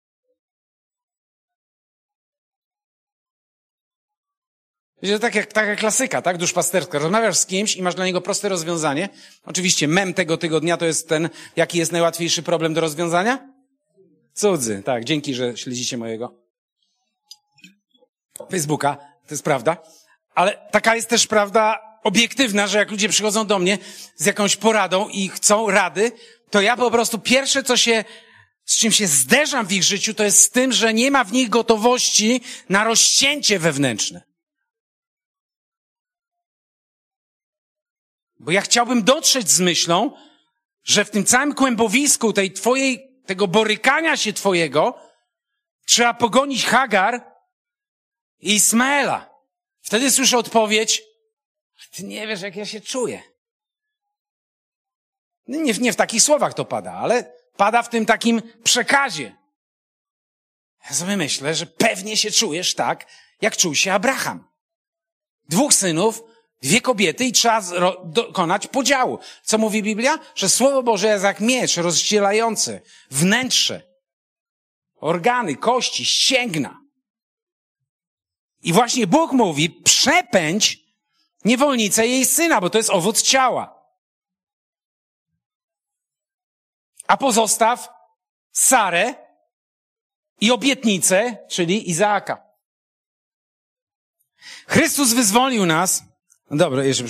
Wiecie, taka klasyka, tak? Duszpasterska. Rozmawiasz z kimś i masz dla niego proste rozwiązanie. Oczywiście mem tego tygodnia to jest ten, jaki jest najłatwiejszy problem do rozwiązania? Cudzy. Tak, dzięki, że śledzicie mojego Facebooka. To jest prawda. Ale taka jest też prawda obiektywna, że jak ludzie przychodzą do mnie z jakąś poradą i chcą rady, to ja po prostu pierwsze, z czym się zderzam w ich życiu, to jest z tym, że nie ma w nich gotowości na rozcięcie wewnętrzne. Bo ja chciałbym dotrzeć z myślą, że w tym całym kłębowisku tego borykania się twojego trzeba pogonić Hagar i Ismaela. Wtedy słyszę odpowiedź, ty nie wiesz, jak ja się czuję. Nie w takich słowach to pada, ale pada w tym takim przekazie. Ja sobie myślę, że pewnie się czujesz tak, jak czuł się Abraham. 2 synów, 2 kobiety i trzeba dokonać podziału. Co mówi Biblia? Że Słowo Boże jest jak miecz rozdzielający wnętrze, organy, kości, ścięgna. I właśnie Bóg mówi, przepędź niewolnicę jej syna, bo to jest owoc ciała. A pozostaw Sarę i obietnicę, czyli Izaaka. Chrystus wyzwolił nas. Dobra, jeszcze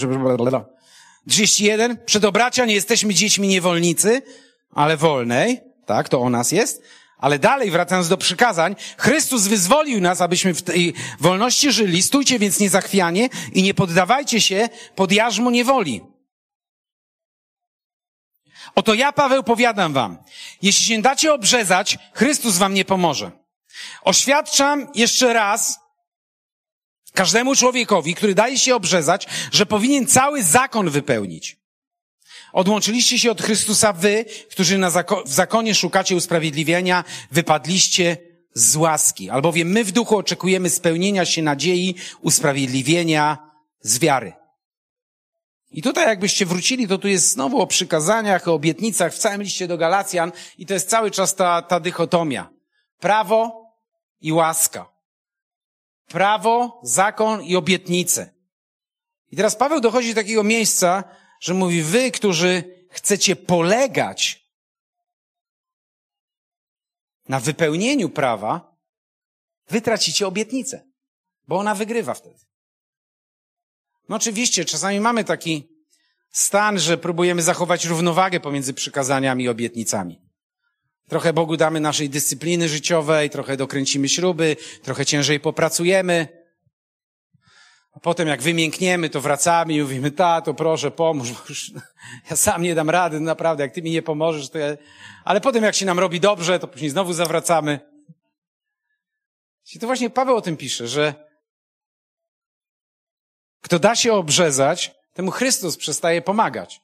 31. Przed obracia nie jesteśmy dziećmi niewolnicy, ale wolnej. Tak, to o nas jest. Ale dalej, wracając do przykazań, Chrystus wyzwolił nas, abyśmy w tej wolności żyli. Stójcie więc niezachwianie i nie poddawajcie się pod jarzmo niewoli. Oto ja, Paweł, powiadam wam, jeśli się dacie obrzezać, Chrystus wam nie pomoże. Oświadczam jeszcze raz każdemu człowiekowi, który daje się obrzezać, że powinien cały zakon wypełnić. Odłączyliście się od Chrystusa wy, którzy w zakonie szukacie usprawiedliwienia, wypadliście z łaski. Albowiem my w duchu oczekujemy spełnienia się nadziei, usprawiedliwienia z wiary. I tutaj jakbyście wrócili, to tu jest znowu o przykazaniach, o obietnicach w całym liście do Galacjan i to jest cały czas ta dychotomia. Prawo i łaska. Prawo, zakon i obietnice. I teraz Paweł dochodzi do takiego miejsca, że mówi, wy, którzy chcecie polegać na wypełnieniu prawa, wy tracicie obietnicę, bo ona wygrywa wtedy. No oczywiście, czasami mamy taki stan, że próbujemy zachować równowagę pomiędzy przykazaniami i obietnicami. Trochę Bogu damy naszej dyscypliny życiowej, trochę dokręcimy śruby, trochę ciężej popracujemy. A potem jak wymiękniemy, to wracamy i mówimy, tato, proszę, pomóż, bo już ja sam nie dam rady, naprawdę, jak ty mi nie pomożesz, to ja... Ale potem jak się nam robi dobrze, to później znowu zawracamy. I to właśnie Paweł o tym pisze, że kto da się obrzezać, temu Chrystus przestaje pomagać.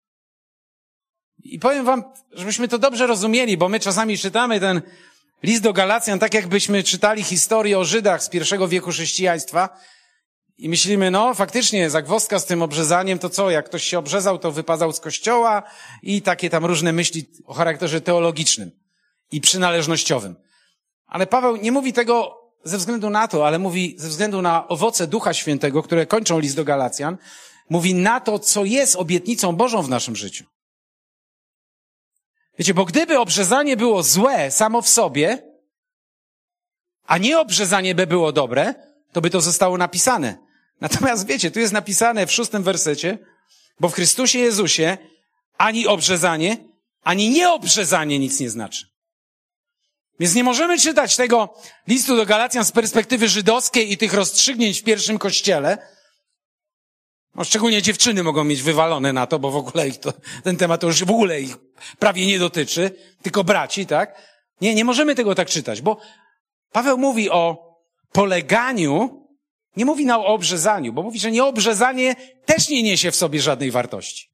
I powiem wam, żebyśmy to dobrze rozumieli, bo my czasami czytamy ten list do Galacjan tak, jakbyśmy czytali historię o Żydach z I wieku chrześcijaństwa i myślimy, no faktycznie zagwozdka z tym obrzezaniem to co, jak ktoś się obrzezał, to wypadał z kościoła i takie tam różne myśli o charakterze teologicznym i przynależnościowym. Ale Paweł nie mówi tego ze względu na to, ale mówi ze względu na owoce Ducha Świętego, które kończą list do Galacjan, mówi na to, co jest obietnicą Bożą w naszym życiu. Wiecie, bo gdyby obrzezanie było złe samo w sobie, a nie obrzezanie by było dobre, to by to zostało napisane. Natomiast wiecie, tu jest napisane w 6 wersecie, bo w Chrystusie Jezusie ani obrzezanie, ani nieobrzezanie nic nie znaczy. Więc nie możemy czytać tego listu do Galacjan z perspektywy żydowskiej i tych rozstrzygnięć w pierwszym kościele. No, szczególnie dziewczyny mogą mieć wywalone na to, bo w ogóle ten temat to już w ogóle ich prawie nie dotyczy, tylko braci, tak? Nie możemy tego tak czytać, bo Paweł mówi o poleganiu, nie mówi o obrzezaniu, bo mówi, że nieobrzezanie też nie niesie w sobie żadnej wartości.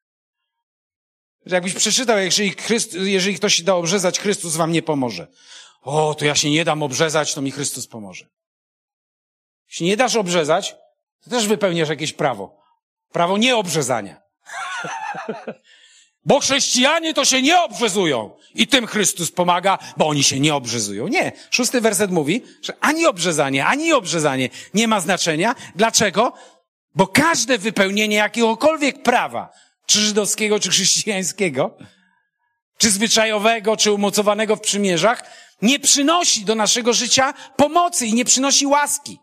Że jakbyś przeczytał, jeżeli ktoś się da obrzezać, Chrystus wam nie pomoże. O, to ja się nie dam obrzezać, to mi Chrystus pomoże. Jeśli nie dasz obrzezać, to też wypełniasz jakieś prawo. Prawo nieobrzezania. Bo chrześcijanie to się nie obrzezują. I tym Chrystus pomaga, bo oni się nie obrzezują. Nie. 6 werset mówi, że ani obrzezanie nie ma znaczenia. Dlaczego? Bo każde wypełnienie jakiegokolwiek prawa, czy żydowskiego, czy chrześcijańskiego, czy zwyczajowego, czy umocowanego w przymierzach, nie przynosi do naszego życia pomocy i nie przynosi łaski.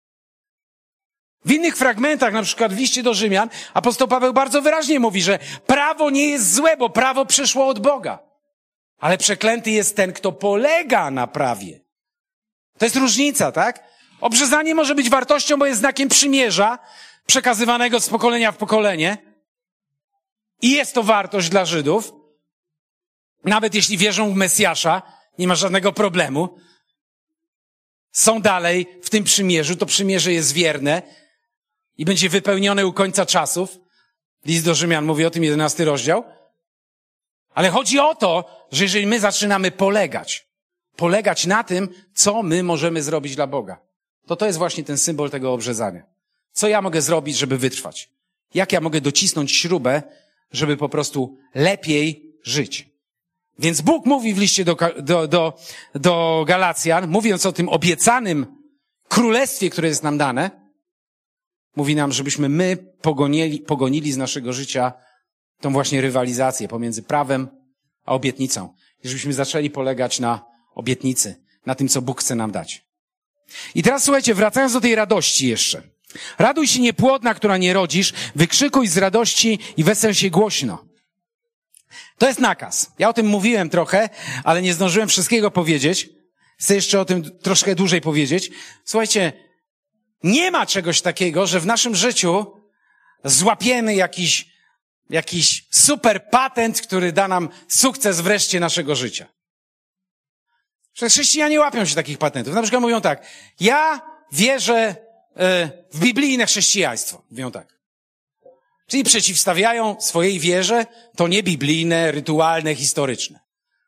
W innych fragmentach, na przykład w liście do Rzymian, apostoł Paweł bardzo wyraźnie mówi, że prawo nie jest złe, bo prawo przyszło od Boga. Ale przeklęty jest ten, kto polega na prawie. To jest różnica, tak? Obrzezanie może być wartością, bo jest znakiem przymierza, przekazywanego z pokolenia w pokolenie. I jest to wartość dla Żydów. Nawet jeśli wierzą w Mesjasza, nie ma żadnego problemu. Są dalej w tym przymierzu, to przymierze jest wierne i będzie wypełnione u końca czasów. List do Rzymian mówi o tym, 11 rozdział. Ale chodzi o to, że jeżeli my zaczynamy polegać na tym, co my możemy zrobić dla Boga, to jest właśnie ten symbol tego obrzezania. Co ja mogę zrobić, żeby wytrwać? Jak ja mogę docisnąć śrubę, żeby po prostu lepiej żyć? Więc Bóg mówi w liście do Galacjan, mówiąc o tym obiecanym królestwie, które jest nam dane, mówi nam, żebyśmy my pogonili z naszego życia tą właśnie rywalizację pomiędzy prawem a obietnicą. I żebyśmy zaczęli polegać na obietnicy, na tym, co Bóg chce nam dać. I teraz słuchajcie, wracając do tej radości jeszcze. Raduj się niepłodna, która nie rodzisz, wykrzykuj z radości i wesel się głośno. To jest nakaz. Ja o tym mówiłem trochę, ale nie zdążyłem wszystkiego powiedzieć. Chcę jeszcze o tym troszkę dłużej powiedzieć. Słuchajcie, nie ma czegoś takiego, że w naszym życiu złapiemy jakiś super patent, który da nam sukces wreszcie naszego życia. Chrześcijanie łapią się takich patentów. Na przykład mówią tak, ja wierzę w biblijne chrześcijaństwo. Mówią tak. Czyli przeciwstawiają swojej wierze to niebiblijne, rytualne, historyczne.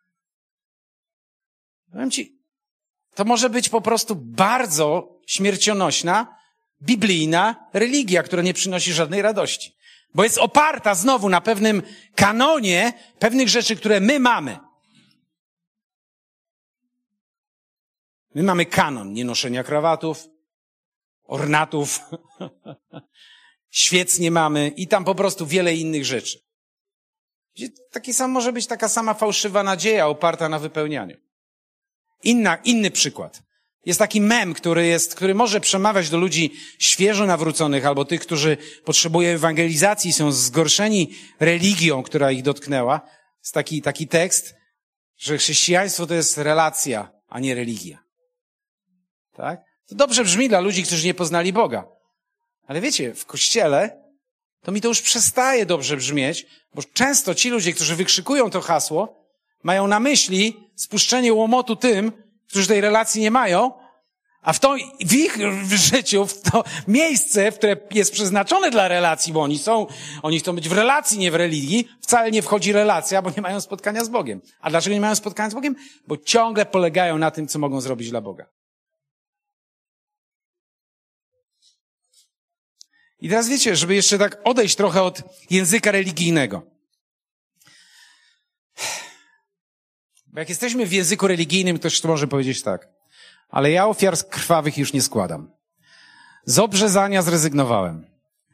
Powiem ci, to może być po prostu bardzo śmiercionośna, biblijna religia, która nie przynosi żadnej radości. Bo jest oparta znowu na pewnym kanonie, pewnych rzeczy, które my mamy. My mamy kanon nienoszenia krawatów, ornatów, świec nie mamy i tam po prostu wiele innych rzeczy. Może być taka sama fałszywa nadzieja oparta na wypełnianiu. Inny przykład. Jest taki mem, który może przemawiać do ludzi świeżo nawróconych albo tych, którzy potrzebują ewangelizacji, są zgorszeni religią, która ich dotknęła. Jest taki tekst, że chrześcijaństwo to jest relacja, a nie religia. Tak? To dobrze brzmi dla ludzi, którzy nie poznali Boga. Ale wiecie, w Kościele to mi to już przestaje dobrze brzmieć, bo często ci ludzie, którzy wykrzykują to hasło, mają na myśli spuszczenie łomotu tym, którzy tej relacji nie mają, a w ich życiu, w to miejsce, które jest przeznaczone dla relacji, bo oni chcą być w relacji, nie w religii, wcale nie wchodzi relacja, bo nie mają spotkania z Bogiem. A dlaczego nie mają spotkania z Bogiem? Bo ciągle polegają na tym, co mogą zrobić dla Boga. I teraz wiecie, żeby jeszcze tak odejść trochę od języka religijnego. Bo jak jesteśmy w języku religijnym, ktoś może powiedzieć tak: ale ja ofiar krwawych już nie składam. Z obrzezania zrezygnowałem.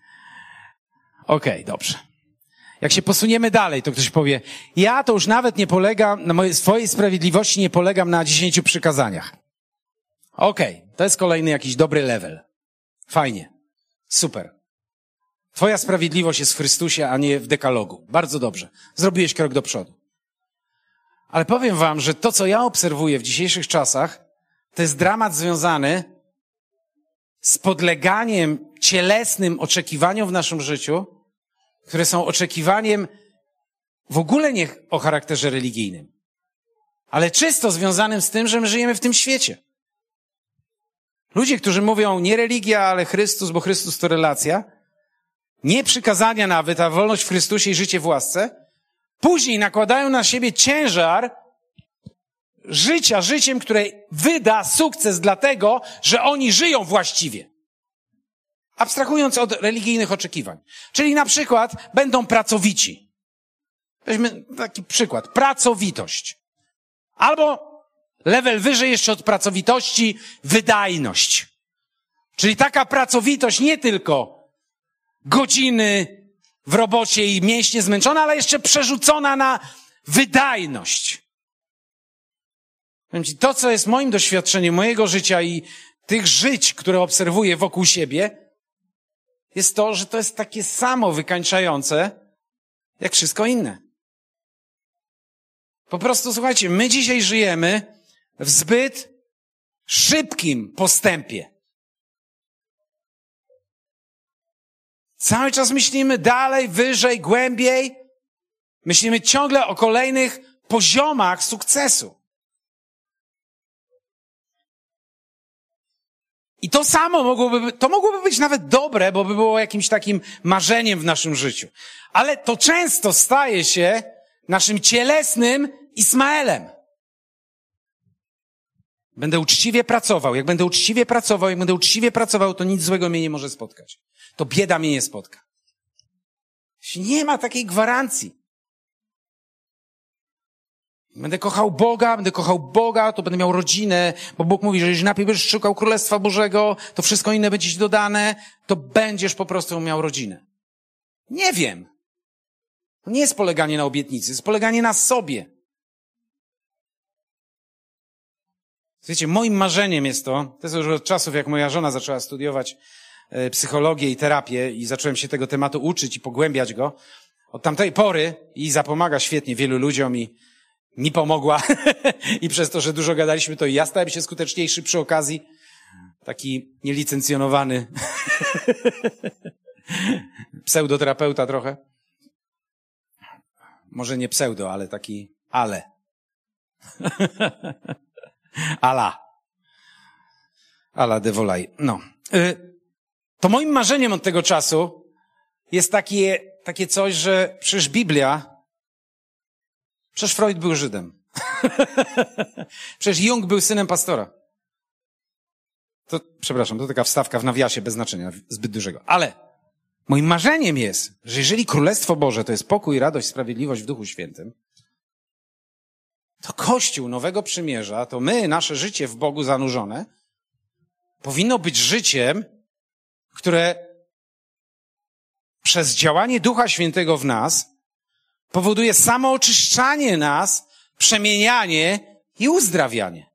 Okej, dobrze. Jak się posuniemy dalej, to ktoś powie: ja to już nawet nie polegam, na swojej sprawiedliwości nie polegam na 10 przykazaniach. Okej, to jest kolejny jakiś dobry level. Fajnie. Super. Twoja sprawiedliwość jest w Chrystusie, a nie w dekalogu. Bardzo dobrze. Zrobiłeś krok do przodu. Ale powiem wam, że to, co ja obserwuję w dzisiejszych czasach, to jest dramat związany z podleganiem cielesnym oczekiwaniom w naszym życiu, które są oczekiwaniem w ogóle nie o charakterze religijnym, ale czysto związanym z tym, że my żyjemy w tym świecie. Ludzie, którzy mówią nie religia, ale Chrystus, bo Chrystus to relacja, nie przykazania nawet, a wolność w Chrystusie i życie w łasce, później nakładają na siebie ciężar życiem, które wyda sukces dlatego, że oni żyją właściwie. Abstrahując od religijnych oczekiwań. Czyli na przykład będą pracowici. Weźmy taki przykład. Pracowitość. Albo level wyżej jeszcze od pracowitości, wydajność. Czyli taka pracowitość nie tylko godziny w robocie i mięśnie zmęczone, ale jeszcze przerzucona na wydajność. Powiem ci, to, co jest moim doświadczeniem mojego życia i tych żyć, które obserwuję wokół siebie, jest to, że to jest takie samo wykańczające, jak wszystko inne. Po prostu, słuchajcie, my dzisiaj żyjemy w zbyt szybkim postępie. Cały czas myślimy dalej, wyżej, głębiej. Myślimy ciągle o kolejnych poziomach sukcesu. I to samo mogłoby być nawet dobre, bo by było jakimś takim marzeniem w naszym życiu. Ale to często staje się naszym cielesnym Ismaelem. Będę uczciwie pracował. Jak będę uczciwie pracował, to nic złego mnie nie może spotkać. To bieda mnie nie spotka. Nie ma takiej gwarancji. Będę kochał Boga, to będę miał rodzinę, bo Bóg mówi, że jeżeli najpierw będziesz szukał Królestwa Bożego, to wszystko inne będzie ci dodane, to będziesz po prostu miał rodzinę. Nie wiem. To nie jest poleganie na obietnicy, to jest poleganie na sobie. Wiecie, moim marzeniem jest to już od czasów, jak moja żona zaczęła studiować psychologię i terapię i zacząłem się tego tematu uczyć i pogłębiać go. Od tamtej pory Iza pomaga świetnie wielu ludziom i mi pomogła i przez to, że dużo gadaliśmy, to i ja stałem się skuteczniejszy przy okazji. Taki nielicencjonowany pseudoterapeuta trochę. Może nie pseudo, ale taki Ala de Volay. No. To moim marzeniem od tego czasu jest takie coś, że przecież przecież Freud był Żydem. Przecież Jung był synem pastora. To taka wstawka w nawiasie bez znaczenia, zbyt dużego. Ale moim marzeniem jest, że jeżeli Królestwo Boże to jest pokój, radość, sprawiedliwość w Duchu Świętym, to Kościół Nowego Przymierza, to nasze życie w Bogu zanurzone, powinno być życiem, które przez działanie Ducha Świętego w nas powoduje samooczyszczanie nas, przemienianie i uzdrawianie.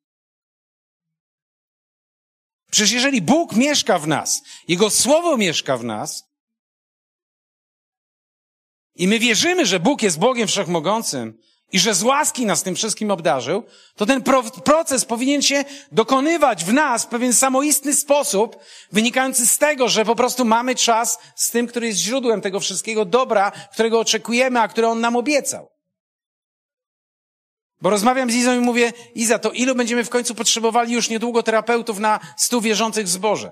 Przecież jeżeli Bóg mieszka w nas, Jego Słowo mieszka w nas i my wierzymy, że Bóg jest Bogiem Wszechmogącym i że z łaski nas tym wszystkim obdarzył, to ten proces powinien się dokonywać w nas w pewien samoistny sposób, wynikający z tego, że po prostu mamy czas z tym, który jest źródłem tego wszystkiego dobra, którego oczekujemy, a które On nam obiecał. Bo rozmawiam z Izą i mówię, Iza, to ilu będziemy w końcu potrzebowali już niedługo terapeutów na 100 wierzących w zborze?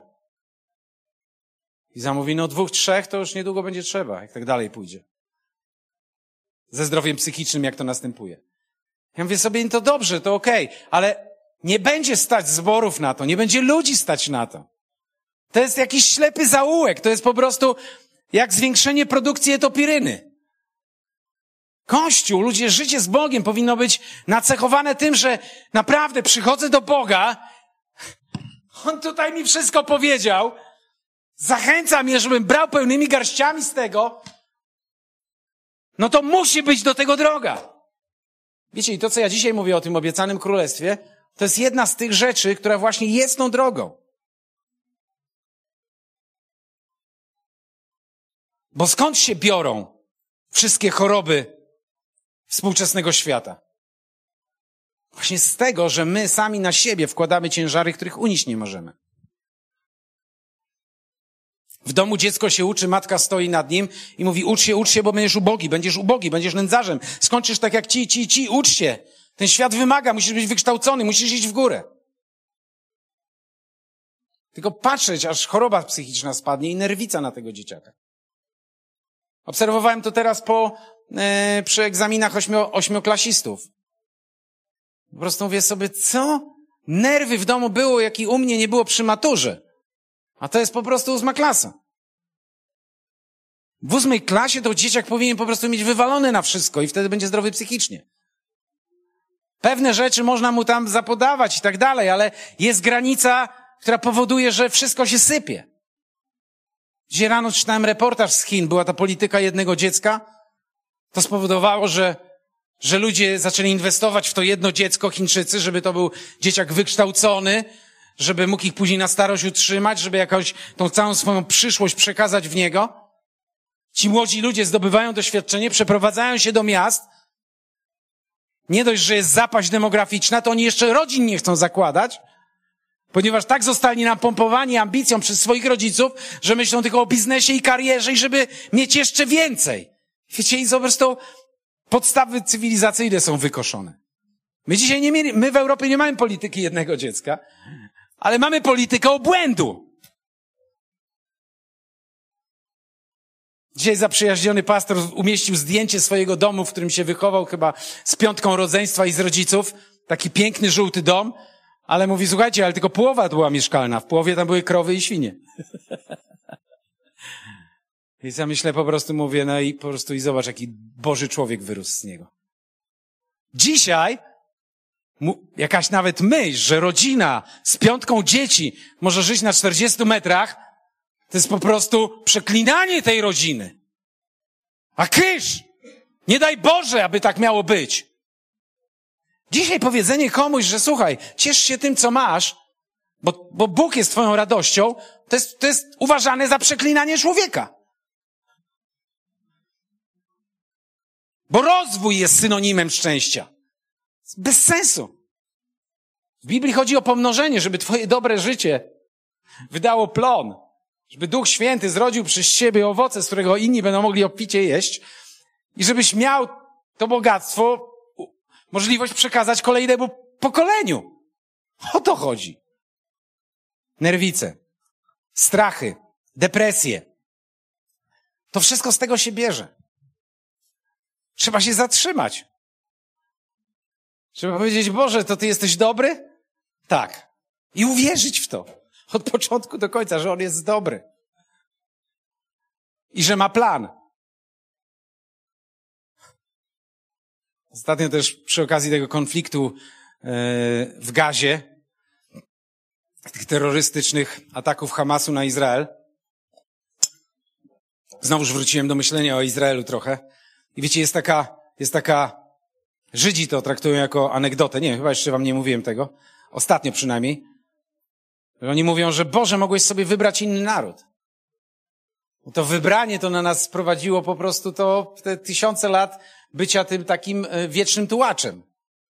Iza mówi, 2, 3 to już niedługo będzie trzeba, jak tak dalej pójdzie. Ze zdrowiem psychicznym, jak to następuje. Ja mówię sobie, to dobrze, to okej, ale nie będzie stać zborów na to, nie będzie ludzi stać na to. To jest jakiś ślepy zaułek, to jest po prostu jak zwiększenie produkcji etopiryny. Kościół, ludzie, życie z Bogiem powinno być nacechowane tym, że naprawdę przychodzę do Boga, On tutaj mi wszystko powiedział, zachęca mnie, żebym brał pełnymi garściami z tego, no to musi być do tego droga. Wiecie, i to, co ja dzisiaj mówię o tym obiecanym królestwie, to jest jedna z tych rzeczy, która właśnie jest tą drogą. Bo skąd się biorą wszystkie choroby współczesnego świata? Właśnie z tego, że my sami na siebie wkładamy ciężary, których unieść nie możemy. W domu dziecko się uczy, matka stoi nad nim i mówi, ucz się, bo będziesz ubogi, będziesz nędzarzem. Skończysz tak jak ci, ucz się. Ten świat wymaga, musisz być wykształcony, musisz iść w górę. Tylko patrzeć, aż choroba psychiczna spadnie i nerwica na tego dzieciaka. Obserwowałem to teraz przy egzaminach ośmioklasistów. Po prostu mówię sobie, co? Nerwy w domu było, jak i u mnie nie było przy maturze. A to jest po prostu 8. klasa. W 8. klasie to dzieciak powinien po prostu mieć wywalone na wszystko i wtedy będzie zdrowy psychicznie. Pewne rzeczy można mu tam zapodawać i tak dalej, ale jest granica, która powoduje, że wszystko się sypie. Dzisiaj rano czytałem reportaż z Chin, była ta polityka jednego dziecka. To spowodowało, że ludzie zaczęli inwestować w to jedno dziecko, Chińczycy, żeby to był dzieciak wykształcony, żeby mógł ich później na starość utrzymać, żeby jakoś tą całą swoją przyszłość przekazać w niego. Ci młodzi ludzie zdobywają doświadczenie, przeprowadzają się do miast. Nie dość, że jest zapaść demograficzna, to oni jeszcze rodzin nie chcą zakładać, ponieważ tak zostali napompowani ambicją przez swoich rodziców, że myślą tylko o biznesie i karierze i żeby mieć jeszcze więcej. Wiecie, i po prostu podstawy cywilizacyjne są wykoszone. My w Europie nie mamy polityki jednego dziecka, ale mamy politykę obłędu. Dzisiaj zaprzyjaźniony pastor umieścił zdjęcie swojego domu, w którym się wychował, chyba z 5 rodzeństwa i z rodziców. Taki piękny, żółty dom. Ale mówi, słuchajcie, ale tylko połowa była mieszkalna. W połowie tam były krowy i świnie. Więc ja myślę, po prostu mówię, no i po prostu i zobacz, jaki Boży człowiek wyrósł z niego. Dzisiaj jakaś nawet myśl, że rodzina z 5 dzieci może żyć na 40 metrach, to jest po prostu przeklinanie tej rodziny. A kysz! Nie daj Boże, aby tak miało być. Dzisiaj powiedzenie komuś, że słuchaj, ciesz się tym, co masz, bo Bóg jest twoją radością, to jest uważane za przeklinanie człowieka. Bo rozwój jest synonimem szczęścia. Bez sensu. W Biblii chodzi o pomnożenie, żeby twoje dobre życie wydało plon. Żeby Duch Święty zrodził przez siebie owoce, z którego inni będą mogli obficie jeść. I żebyś miał to bogactwo, możliwość przekazać kolejnemu pokoleniu. O to chodzi. Nerwice, strachy, depresje. To wszystko z tego się bierze. Trzeba się zatrzymać. Trzeba powiedzieć, Boże, to Ty jesteś dobry? Tak. I uwierzyć w to. Od początku do końca, że On jest dobry. I że ma plan. Ostatnio też przy okazji tego konfliktu w Gazie, tych terrorystycznych ataków Hamasu na Izrael, znowuż wróciłem do myślenia o Izraelu trochę. I wiecie, jest taka, Żydzi to traktują jako anegdotę. Nie, chyba jeszcze wam nie mówiłem tego. Ostatnio przynajmniej. Oni mówią, że Boże, mogłeś sobie wybrać inny naród. To wybranie to na nas sprowadziło po prostu to te 1000 lat bycia tym takim wiecznym tułaczem.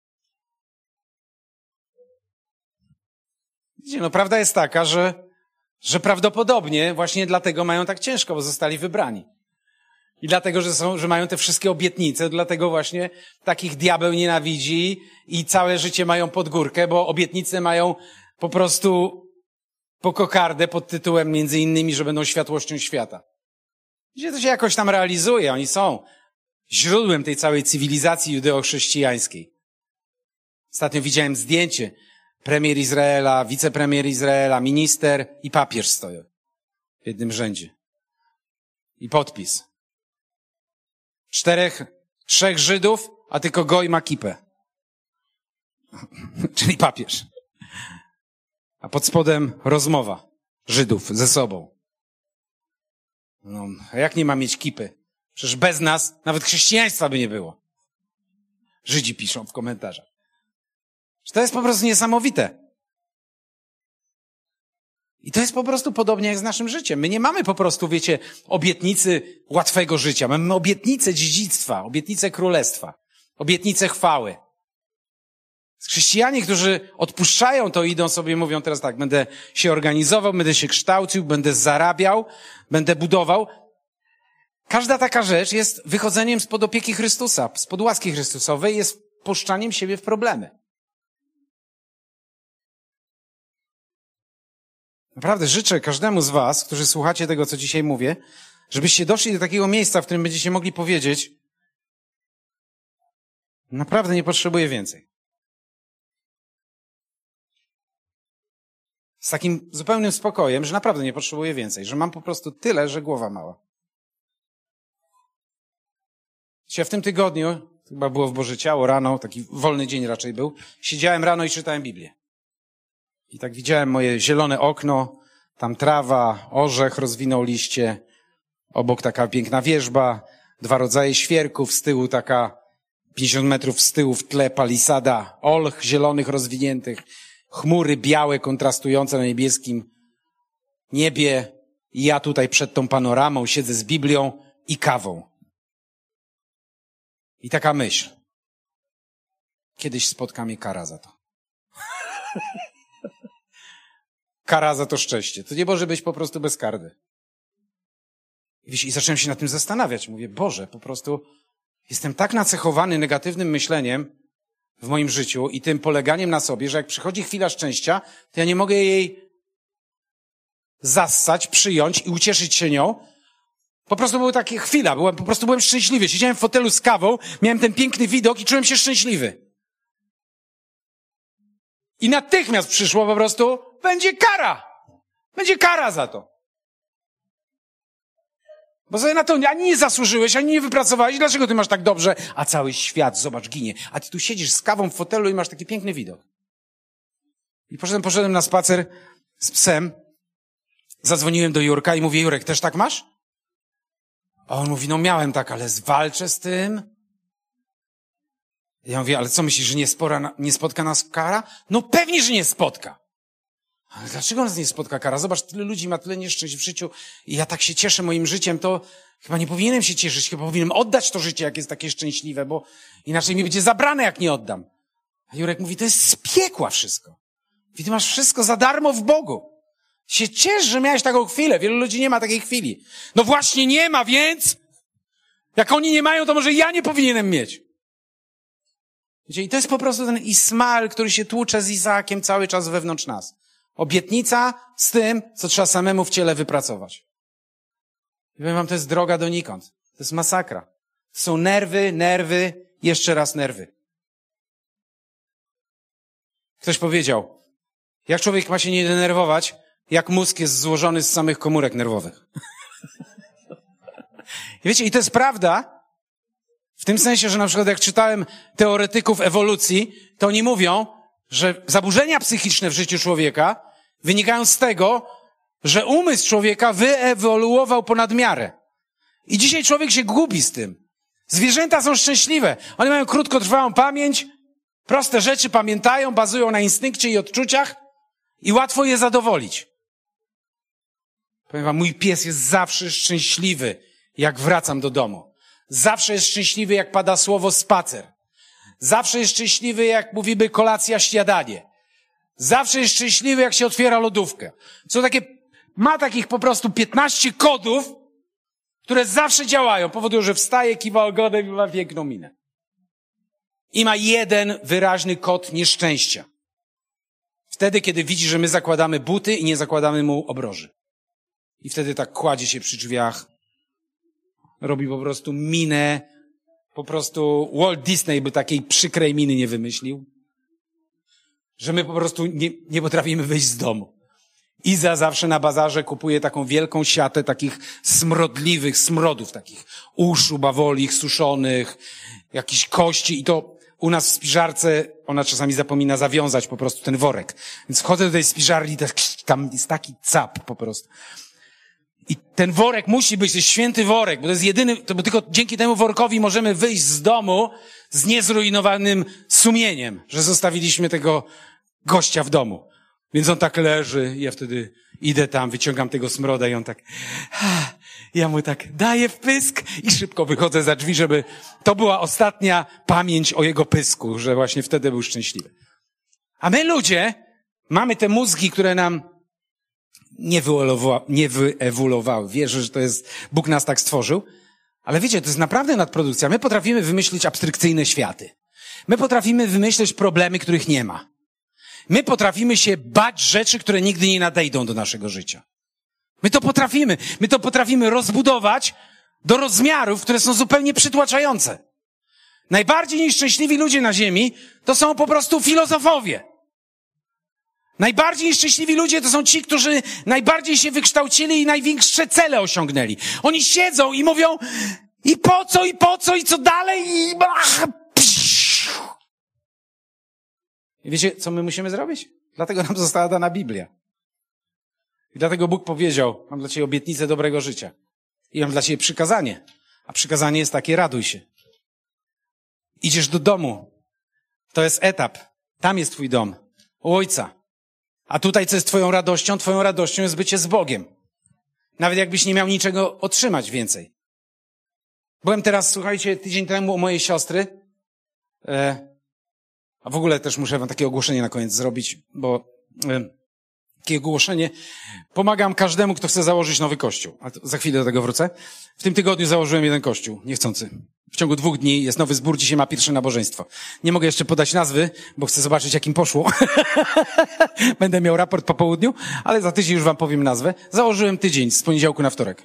Widzicie, no prawda jest taka, że prawdopodobnie właśnie dlatego mają tak ciężko, bo zostali wybrani. I dlatego, że mają te wszystkie obietnice, dlatego właśnie takich diabeł nienawidzi i całe życie mają pod górkę, bo obietnice mają po prostu po kokardę pod tytułem między innymi, że będą światłością świata. Gdzie to się jakoś tam realizuje, oni są źródłem tej całej cywilizacji judeo-chrześcijańskiej. Ostatnio widziałem zdjęcie. Premier Izraela, wicepremier Izraela, minister i papież stoją w jednym rzędzie. I podpis. 3 Żydów, a tylko goj ma kipę. Czyli papież. A pod spodem rozmowa Żydów ze sobą. No, a jak nie ma mieć kipy? Przecież bez nas nawet chrześcijaństwa by nie było. Żydzi piszą w komentarzach. To jest po prostu niesamowite. I to jest po prostu podobnie jak z naszym życiem. My nie mamy po prostu, wiecie, obietnicy łatwego życia. Mamy obietnicę dziedzictwa, obietnicę królestwa, obietnicę chwały. Chrześcijanie, którzy odpuszczają to, idą sobie, mówią teraz tak, będę się organizował, będę się kształcił, będę zarabiał, będę budował. Każda taka rzecz jest wychodzeniem spod opieki Chrystusa, spod łaski Chrystusowej, jest puszczaniem siebie w problemy. Naprawdę życzę każdemu z was, którzy słuchacie tego, co dzisiaj mówię, żebyście doszli do takiego miejsca, w którym będziecie mogli powiedzieć: naprawdę nie potrzebuję więcej. Z takim zupełnym spokojem, że naprawdę nie potrzebuję więcej, że mam po prostu tyle, że głowa mała. Dzisiaj w tym tygodniu, chyba było w Boże Ciało rano, taki wolny dzień raczej był, siedziałem rano i czytałem Biblię. I tak widziałem moje zielone okno, tam trawa, orzech rozwinął liście, obok taka piękna wierzba, 2 rodzaje świerków, z tyłu taka 50 metrów z tyłu w tle palisada, olch zielonych rozwiniętych, chmury białe kontrastujące na niebieskim niebie i ja tutaj przed tą panoramą siedzę z Biblią i kawą. I taka myśl. Kiedyś spotka mnie kara za to. Kara za to szczęście. To nie może być po prostu bezkarny. I zacząłem się nad tym zastanawiać. Mówię, Boże, po prostu jestem tak nacechowany negatywnym myśleniem w moim życiu i tym poleganiem na sobie, że jak przychodzi chwila szczęścia, to ja nie mogę jej zassać, przyjąć i ucieszyć się nią. Po prostu były takie chwila, byłem szczęśliwy. Siedziałem w fotelu z kawą, miałem ten piękny widok i czułem się szczęśliwy. I natychmiast przyszło po prostu, będzie kara. Będzie kara za to. Bo sobie na to ani nie zasłużyłeś, ani nie wypracowałeś. Dlaczego ty masz tak dobrze? A cały świat, zobacz, ginie. A ty tu siedzisz z kawą w fotelu i masz taki piękny widok. I poszedłem na spacer z psem. Zadzwoniłem do Jurka i mówię, Jurek, też tak masz? A on mówi, no miałem tak, ale zwalczę z tym. Ja mówię, ale co myślisz, że nie spotka nas kara? No pewnie, że nie spotka. Ale dlaczego nas nie spotka kara? Zobacz, tyle ludzi ma tyle nieszczęść w życiu i ja tak się cieszę moim życiem, to chyba nie powinienem się cieszyć, chyba powinienem oddać to życie, jak jest takie szczęśliwe, bo inaczej mi będzie zabrane, jak nie oddam. A Jurek mówi, to jest z piekła wszystko. I ty masz wszystko za darmo w Bogu. Się ciesz, że miałeś taką chwilę. Wielu ludzi nie ma takiej chwili. No właśnie nie ma, więc jak oni nie mają, to może ja nie powinienem mieć. Wiecie, i to jest po prostu ten Ismael, który się tłucze z Izaakiem cały czas wewnątrz nas. Obietnica z tym, co trzeba samemu w ciele wypracować. I powiem wam, to jest droga donikąd. To jest masakra. To są nerwy, jeszcze raz nerwy. Ktoś powiedział, jak człowiek ma się nie denerwować, jak mózg jest złożony z samych komórek nerwowych. I wiecie, i to jest prawda, w tym sensie, że na przykład jak czytałem teoretyków ewolucji, to oni mówią, że zaburzenia psychiczne w życiu człowieka wynikają z tego, że umysł człowieka wyewoluował ponad miarę. I dzisiaj człowiek się gubi z tym. Zwierzęta są szczęśliwe. One mają krótkotrwałą pamięć, proste rzeczy pamiętają, bazują na instynkcie i odczuciach i łatwo je zadowolić. Powiem wam, mój pies jest zawsze szczęśliwy, jak wracam do domu. Zawsze jest szczęśliwy, jak pada słowo spacer. Zawsze jest szczęśliwy, jak mówimy kolacja, śniadanie. Zawsze jest szczęśliwy, jak się otwiera lodówkę. Ma takich po prostu 15 kodów, które zawsze działają. Powodują, że wstaje, kiwa ogonem i ma piękną minę. I ma jeden wyraźny kod nieszczęścia. Wtedy, kiedy widzi, że my zakładamy buty i nie zakładamy mu obroży. I wtedy tak kładzie się przy drzwiach. Robi po prostu minę. Po prostu Walt Disney by takiej przykrej miny nie wymyślił. Że my po prostu nie potrafimy wyjść z domu. Iza zawsze na bazarze kupuje taką wielką siatę takich smrodliwych smrodów, takich uszu bawolich, suszonych, jakichś kości i to u nas w spiżarce ona czasami zapomina zawiązać po prostu ten worek. Więc wchodzę do tej spiżarni, tam jest taki cap po prostu. I ten worek musi być, to jest święty worek, bo to jest jedyny, bo tylko dzięki temu workowi możemy wyjść z domu z niezrujnowanym sumieniem, że zostawiliśmy tego gościa w domu. Więc on tak leży, ja wtedy idę tam, wyciągam tego smroda i on tak, ja mu tak daję w pysk i szybko wychodzę za drzwi, żeby to była ostatnia pamięć o jego pysku, że właśnie wtedy był szczęśliwy. A my ludzie mamy te mózgi, które nam nie wyewoluowały. Wierzę, że to jest, Bóg nas tak stworzył. Ale wiecie, to jest naprawdę nadprodukcja. My potrafimy wymyślić abstrakcyjne światy. My potrafimy wymyśleć problemy, których nie ma. My potrafimy się bać rzeczy, które nigdy nie nadejdą do naszego życia. My to potrafimy rozbudować do rozmiarów, które są zupełnie przytłaczające. Najbardziej nieszczęśliwi ludzie na ziemi to są po prostu filozofowie. Najbardziej nieszczęśliwi ludzie to są ci, którzy najbardziej się wykształcili i największe cele osiągnęli. Oni siedzą i mówią i po co, i co dalej, i... I wiecie, co my musimy zrobić? Dlatego nam została dana Biblia. I dlatego Bóg powiedział, mam dla ciebie obietnicę dobrego życia. I mam dla ciebie przykazanie. A przykazanie jest takie, raduj się. Idziesz do domu. To jest etap. Tam jest twój dom. U Ojca. A tutaj, co jest twoją radością? Twoją radością jest bycie z Bogiem. Nawet jakbyś nie miał niczego otrzymać więcej. Byłem teraz, słuchajcie, tydzień temu u mojej siostry. A w ogóle też muszę wam takie ogłoszenie na koniec zrobić, bo takie ogłoszenie. Pomagam każdemu, kto chce założyć nowy kościół. A za chwilę do tego wrócę. W tym tygodniu założyłem jeden kościół, niechcący. W ciągu 2 dni jest nowy zbór, dzisiaj ma pierwsze nabożeństwo. Nie mogę jeszcze podać nazwy, bo chcę zobaczyć, jak im poszło. Będę miał raport po południu, ale za tydzień już wam powiem nazwę. Założyłem tydzień, z poniedziałku na wtorek.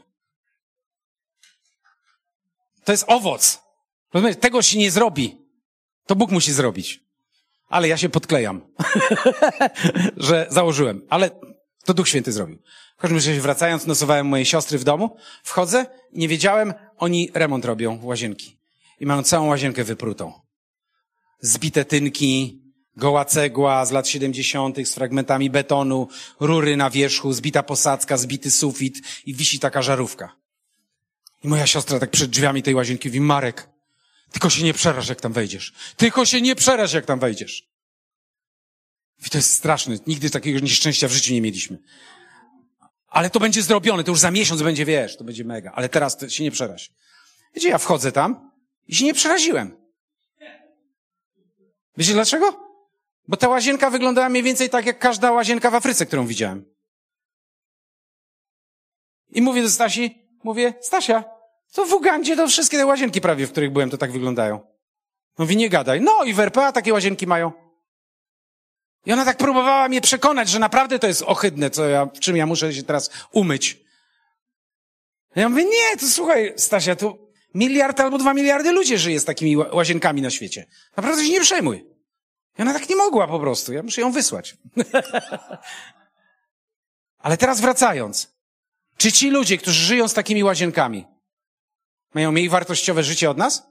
To jest owoc. Rozumiesz? Tego się nie zrobi. To Bóg musi zrobić. Ale ja się podklejam, że założyłem. Ale to Duch Święty zrobił. W każdym razie wracając, nocowałem mojej siostry w domu. Wchodzę i nie wiedziałem, oni remont robią łazienki. I mają całą łazienkę wyprutą. Zbite tynki, goła cegła z lat 70. z fragmentami betonu, rury na wierzchu, zbita posadzka, zbity sufit i wisi taka żarówka. I moja siostra tak przed drzwiami tej łazienki mówi, Marek, tylko się nie przeraź, jak tam wejdziesz. Tylko się nie przeraź, jak tam wejdziesz. I to jest straszne. Nigdy takiego nieszczęścia w życiu nie mieliśmy. Ale to będzie zrobione. To już za miesiąc będzie, wiesz, to będzie mega. Ale teraz to się nie przeraź. Wiecie, ja wchodzę tam i się nie przeraziłem. Wiecie dlaczego? Bo ta łazienka wyglądała mniej więcej tak, jak każda łazienka w Afryce, którą widziałem. I mówię do Stasi, Stasia, to w Ugandzie to wszystkie te łazienki prawie, w których byłem, to tak wyglądają. Mówi, nie gadaj. No i w RPA takie łazienki mają. I ona tak próbowała mnie przekonać, że naprawdę to jest ohydne, w czym ja muszę się teraz umyć. Ja mówię, nie, to słuchaj, Stasia, tu 1 miliard albo 2 miliardy ludzi żyje z takimi łazienkami na świecie. Naprawdę się nie przejmuj. I ona tak nie mogła po prostu. Ja muszę ją wysłać. Ale teraz wracając. Czy ci ludzie, którzy żyją z takimi łazienkami, mają mniej wartościowe życie od nas?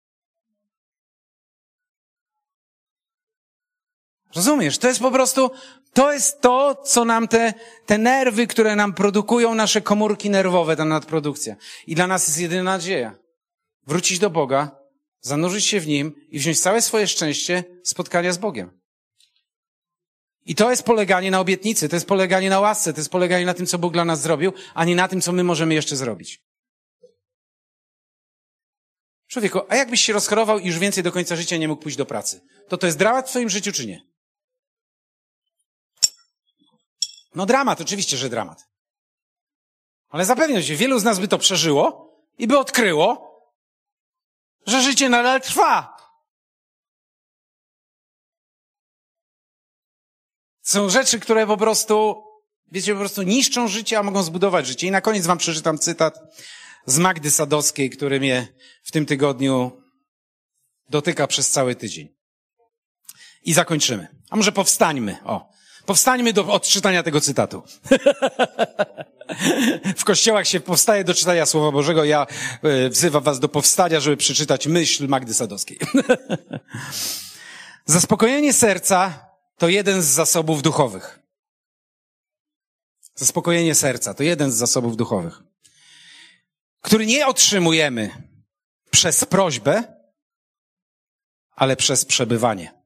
Rozumiesz? To jest po prostu, to jest to, co nam te nerwy, które nam produkują nasze komórki nerwowe, ta nadprodukcja. I dla nas jest jedyna nadzieja. Wrócić do Boga, zanurzyć się w Nim i wziąć całe swoje szczęście spotkania z Bogiem. I to jest poleganie na obietnicy, to jest poleganie na łasce, to jest poleganie na tym, co Bóg dla nas zrobił, a nie na tym, co my możemy jeszcze zrobić. Człowieku, a jakbyś się rozchorował i już więcej do końca życia nie mógł pójść do pracy? To jest dramat w twoim życiu, czy nie? No dramat, oczywiście, że dramat. Ale zapewniam cię, wielu z nas by to przeżyło i by odkryło, że życie nadal trwa. Są rzeczy, które po prostu, wiecie, po prostu niszczą życie, a mogą zbudować życie. I na koniec wam przeczytam cytat z Magdy Sadowskiej, który mnie w tym tygodniu dotyka przez cały tydzień. I zakończymy. A może powstańmy. Powstańmy do odczytania tego cytatu. W kościołach się powstaje do czytania Słowa Bożego. Ja wzywam was do powstania, żeby przeczytać myśl Magdy Sadowskiej. Zaspokojenie serca to jeden z zasobów duchowych. Zaspokojenie serca to jeden z zasobów duchowych, który nie otrzymujemy przez prośbę, ale przez przebywanie.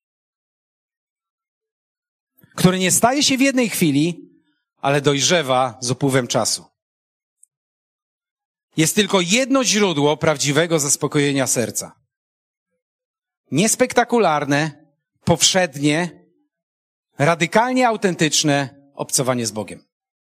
Który nie staje się w jednej chwili, ale dojrzewa z upływem czasu. Jest tylko jedno źródło prawdziwego zaspokojenia serca. Niespektakularne, powszednie, radykalnie autentyczne obcowanie z Bogiem.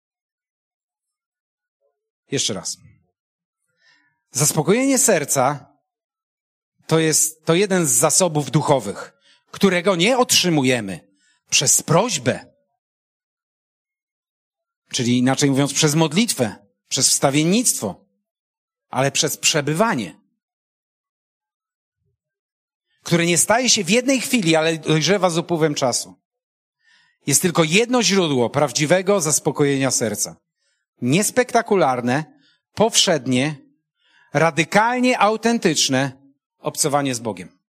Jeszcze raz. Zaspokojenie serca to jeden z zasobów duchowych, którego nie otrzymujemy przez prośbę, czyli inaczej mówiąc przez modlitwę, przez wstawiennictwo, ale przez przebywanie, które nie staje się w jednej chwili, ale dojrzewa z upływem czasu. Jest tylko jedno źródło prawdziwego zaspokojenia serca. Niespektakularne, powszednie, radykalnie autentyczne obcowanie z Bogiem.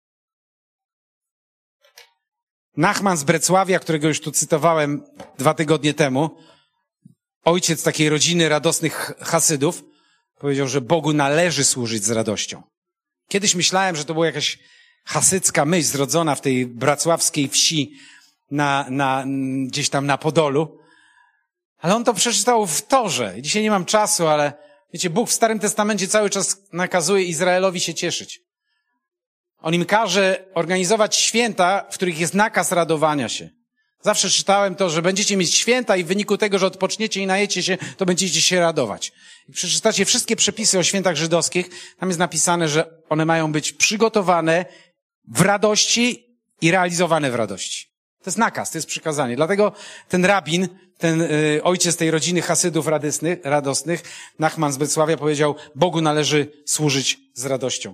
Nachman z Brecławia, którego już tu cytowałem 2 tygodnie temu, ojciec takiej rodziny radosnych Hasydów, powiedział, że Bogu należy służyć z radością. Kiedyś myślałem, że to była jakaś hasycka myśl zrodzona w tej bracławskiej wsi gdzieś tam na Podolu, ale on to przeczytał w Torze. Dzisiaj nie mam czasu, ale wiecie, Bóg w Starym Testamencie cały czas nakazuje Izraelowi się cieszyć. On im każe organizować święta, w których jest nakaz radowania się. Zawsze czytałem to, że będziecie mieć święta i w wyniku tego, że odpoczniecie i najecie się, to będziecie się radować. I przeczytacie wszystkie przepisy o świętach żydowskich, tam jest napisane, że one mają być przygotowane w radości i realizowane w radości. To jest nakaz, to jest przykazanie. Dlatego ten rabin, ten ojciec tej rodziny Hasydów radosnych, Nachman z Brecławia powiedział, Bogu należy służyć z radością.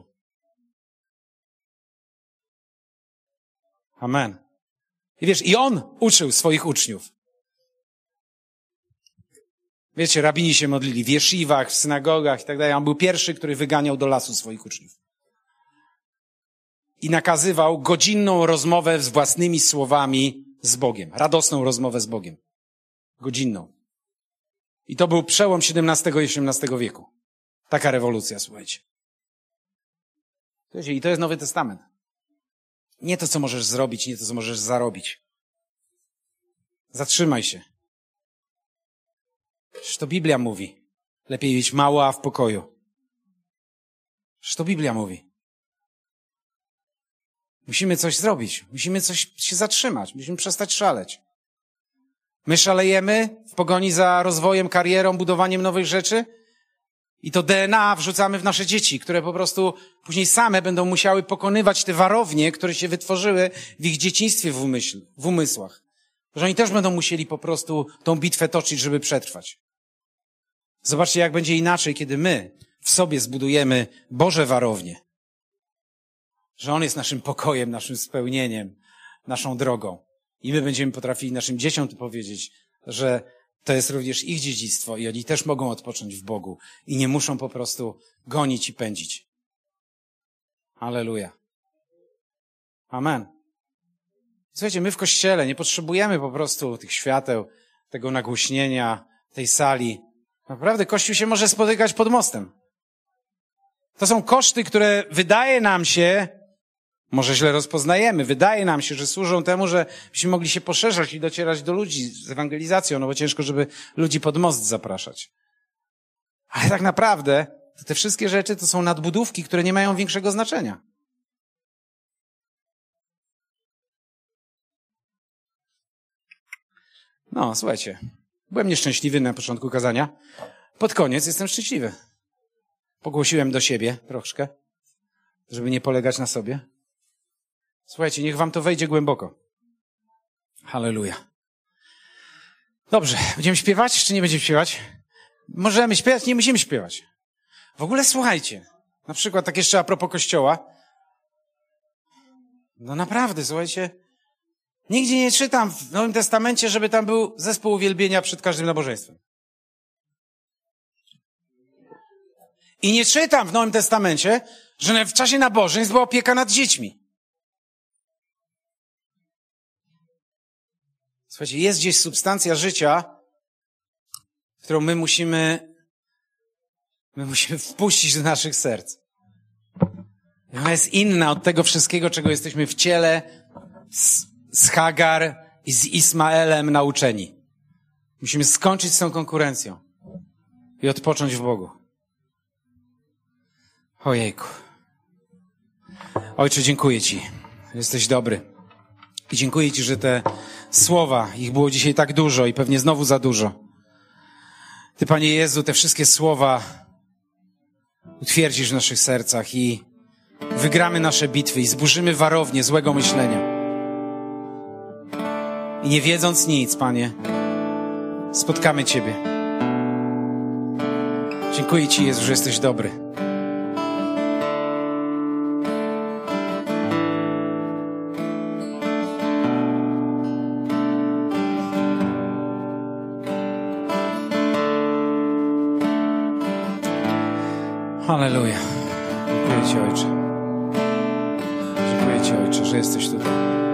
Amen. I wiesz, i on uczył swoich uczniów. Wiecie, rabini się modlili w jesziwach, w synagogach i tak dalej. On był pierwszy, który wyganiał do lasu swoich uczniów. I nakazywał godzinną rozmowę z własnymi słowami z Bogiem. Radosną rozmowę z Bogiem. Godzinną. I to był przełom XVII i XVIII wieku. Taka rewolucja, słuchajcie. I to jest Nowy Testament. Nie to, co możesz zrobić, nie to, co możesz zarobić. Zatrzymaj się. Przecież to Biblia mówi. Lepiej mieć mało, a w pokoju. Przecież to Biblia mówi. Musimy coś zrobić. Musimy coś się zatrzymać. Musimy przestać szaleć. My szalejemy w pogoni za rozwojem, karierą, budowaniem nowych rzeczy i to DNA wrzucamy w nasze dzieci, które po prostu później same będą musiały pokonywać te warownie, które się wytworzyły w ich dzieciństwie w umysłach. Że oni też będą musieli po prostu tą bitwę toczyć, żeby przetrwać. Zobaczcie, jak będzie inaczej, kiedy my w sobie zbudujemy Boże warownie. Że On jest naszym pokojem, naszym spełnieniem, naszą drogą. I my będziemy potrafili naszym dzieciom to powiedzieć, że to jest również ich dziedzictwo i oni też mogą odpocząć w Bogu i nie muszą po prostu gonić i pędzić. Alleluja. Amen. Słuchajcie, my w Kościele nie potrzebujemy po prostu tych świateł, tego nagłośnienia, tej sali. Naprawdę Kościół się może spotykać pod mostem. To są koszty, które wydaje nam się, może źle rozpoznajemy, wydaje nam się, że służą temu, że byśmy mogli się poszerzać i docierać do ludzi z ewangelizacją, no bo ciężko, żeby ludzi pod most zapraszać. Ale tak naprawdę to te wszystkie rzeczy to są nadbudówki, które nie mają większego znaczenia. No, słuchajcie, byłem nieszczęśliwy na początku kazania. Pod koniec jestem szczęśliwy. Pogłosiłem do siebie troszkę, żeby nie polegać na sobie. Słuchajcie, niech wam to wejdzie głęboko. Halleluja. Dobrze, będziemy śpiewać, czy nie będziemy śpiewać? Możemy śpiewać, nie musimy śpiewać. W ogóle słuchajcie, na przykład tak jeszcze a propos Kościoła. No naprawdę, słuchajcie, nigdzie nie czytam w Nowym Testamencie, żeby tam był zespół uwielbienia przed każdym nabożeństwem. I nie czytam w Nowym Testamencie, że w czasie nabożeństw była opieka nad dziećmi. Słuchajcie, jest gdzieś substancja życia, którą my musimy wpuścić do naszych serc. I ona jest inna od tego wszystkiego, czego jesteśmy w ciele z Hagar i z Ismaelem nauczeni. Musimy skończyć z tą konkurencją i odpocząć w Bogu. Ojejku. Ojcze, dziękuję Ci. Jesteś dobry. I dziękuję Ci, że te słowa, ich było dzisiaj tak dużo i pewnie znowu za dużo. Ty, Panie Jezu, te wszystkie słowa utwierdzisz w naszych sercach i wygramy nasze bitwy i zburzymy warownię złego myślenia. I nie wiedząc nic, Panie, spotkamy Ciebie. Dziękuję Ci, Jezu, że jesteś dobry. Halleluja. Dziękuję Ci, Ojcze. Dziękuję Ci, Ojcze, że jesteś tutaj.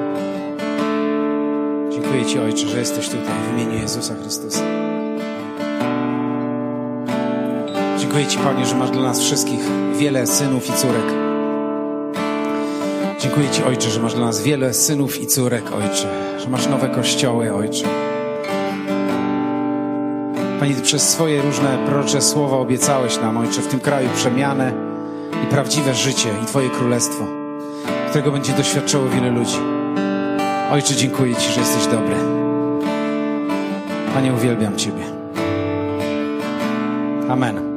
Dziękuję Ci, Ojcze, że jesteś tutaj w imieniu Jezusa Chrystusa. Dziękuję Ci, Panie, że masz dla nas wszystkich wiele synów i córek. Dziękuję Ci, Ojcze, że masz dla nas wiele synów i córek, Ojcze. Że masz nowe kościoły, Ojcze. Panie, Ty przez swoje różne prorocze słowa obiecałeś nam, Ojcze, w tym kraju przemianę i prawdziwe życie i Twoje królestwo, którego będzie doświadczało wiele ludzi. Ojcze, dziękuję Ci, że jesteś dobry. Panie, uwielbiam Ciebie. Amen.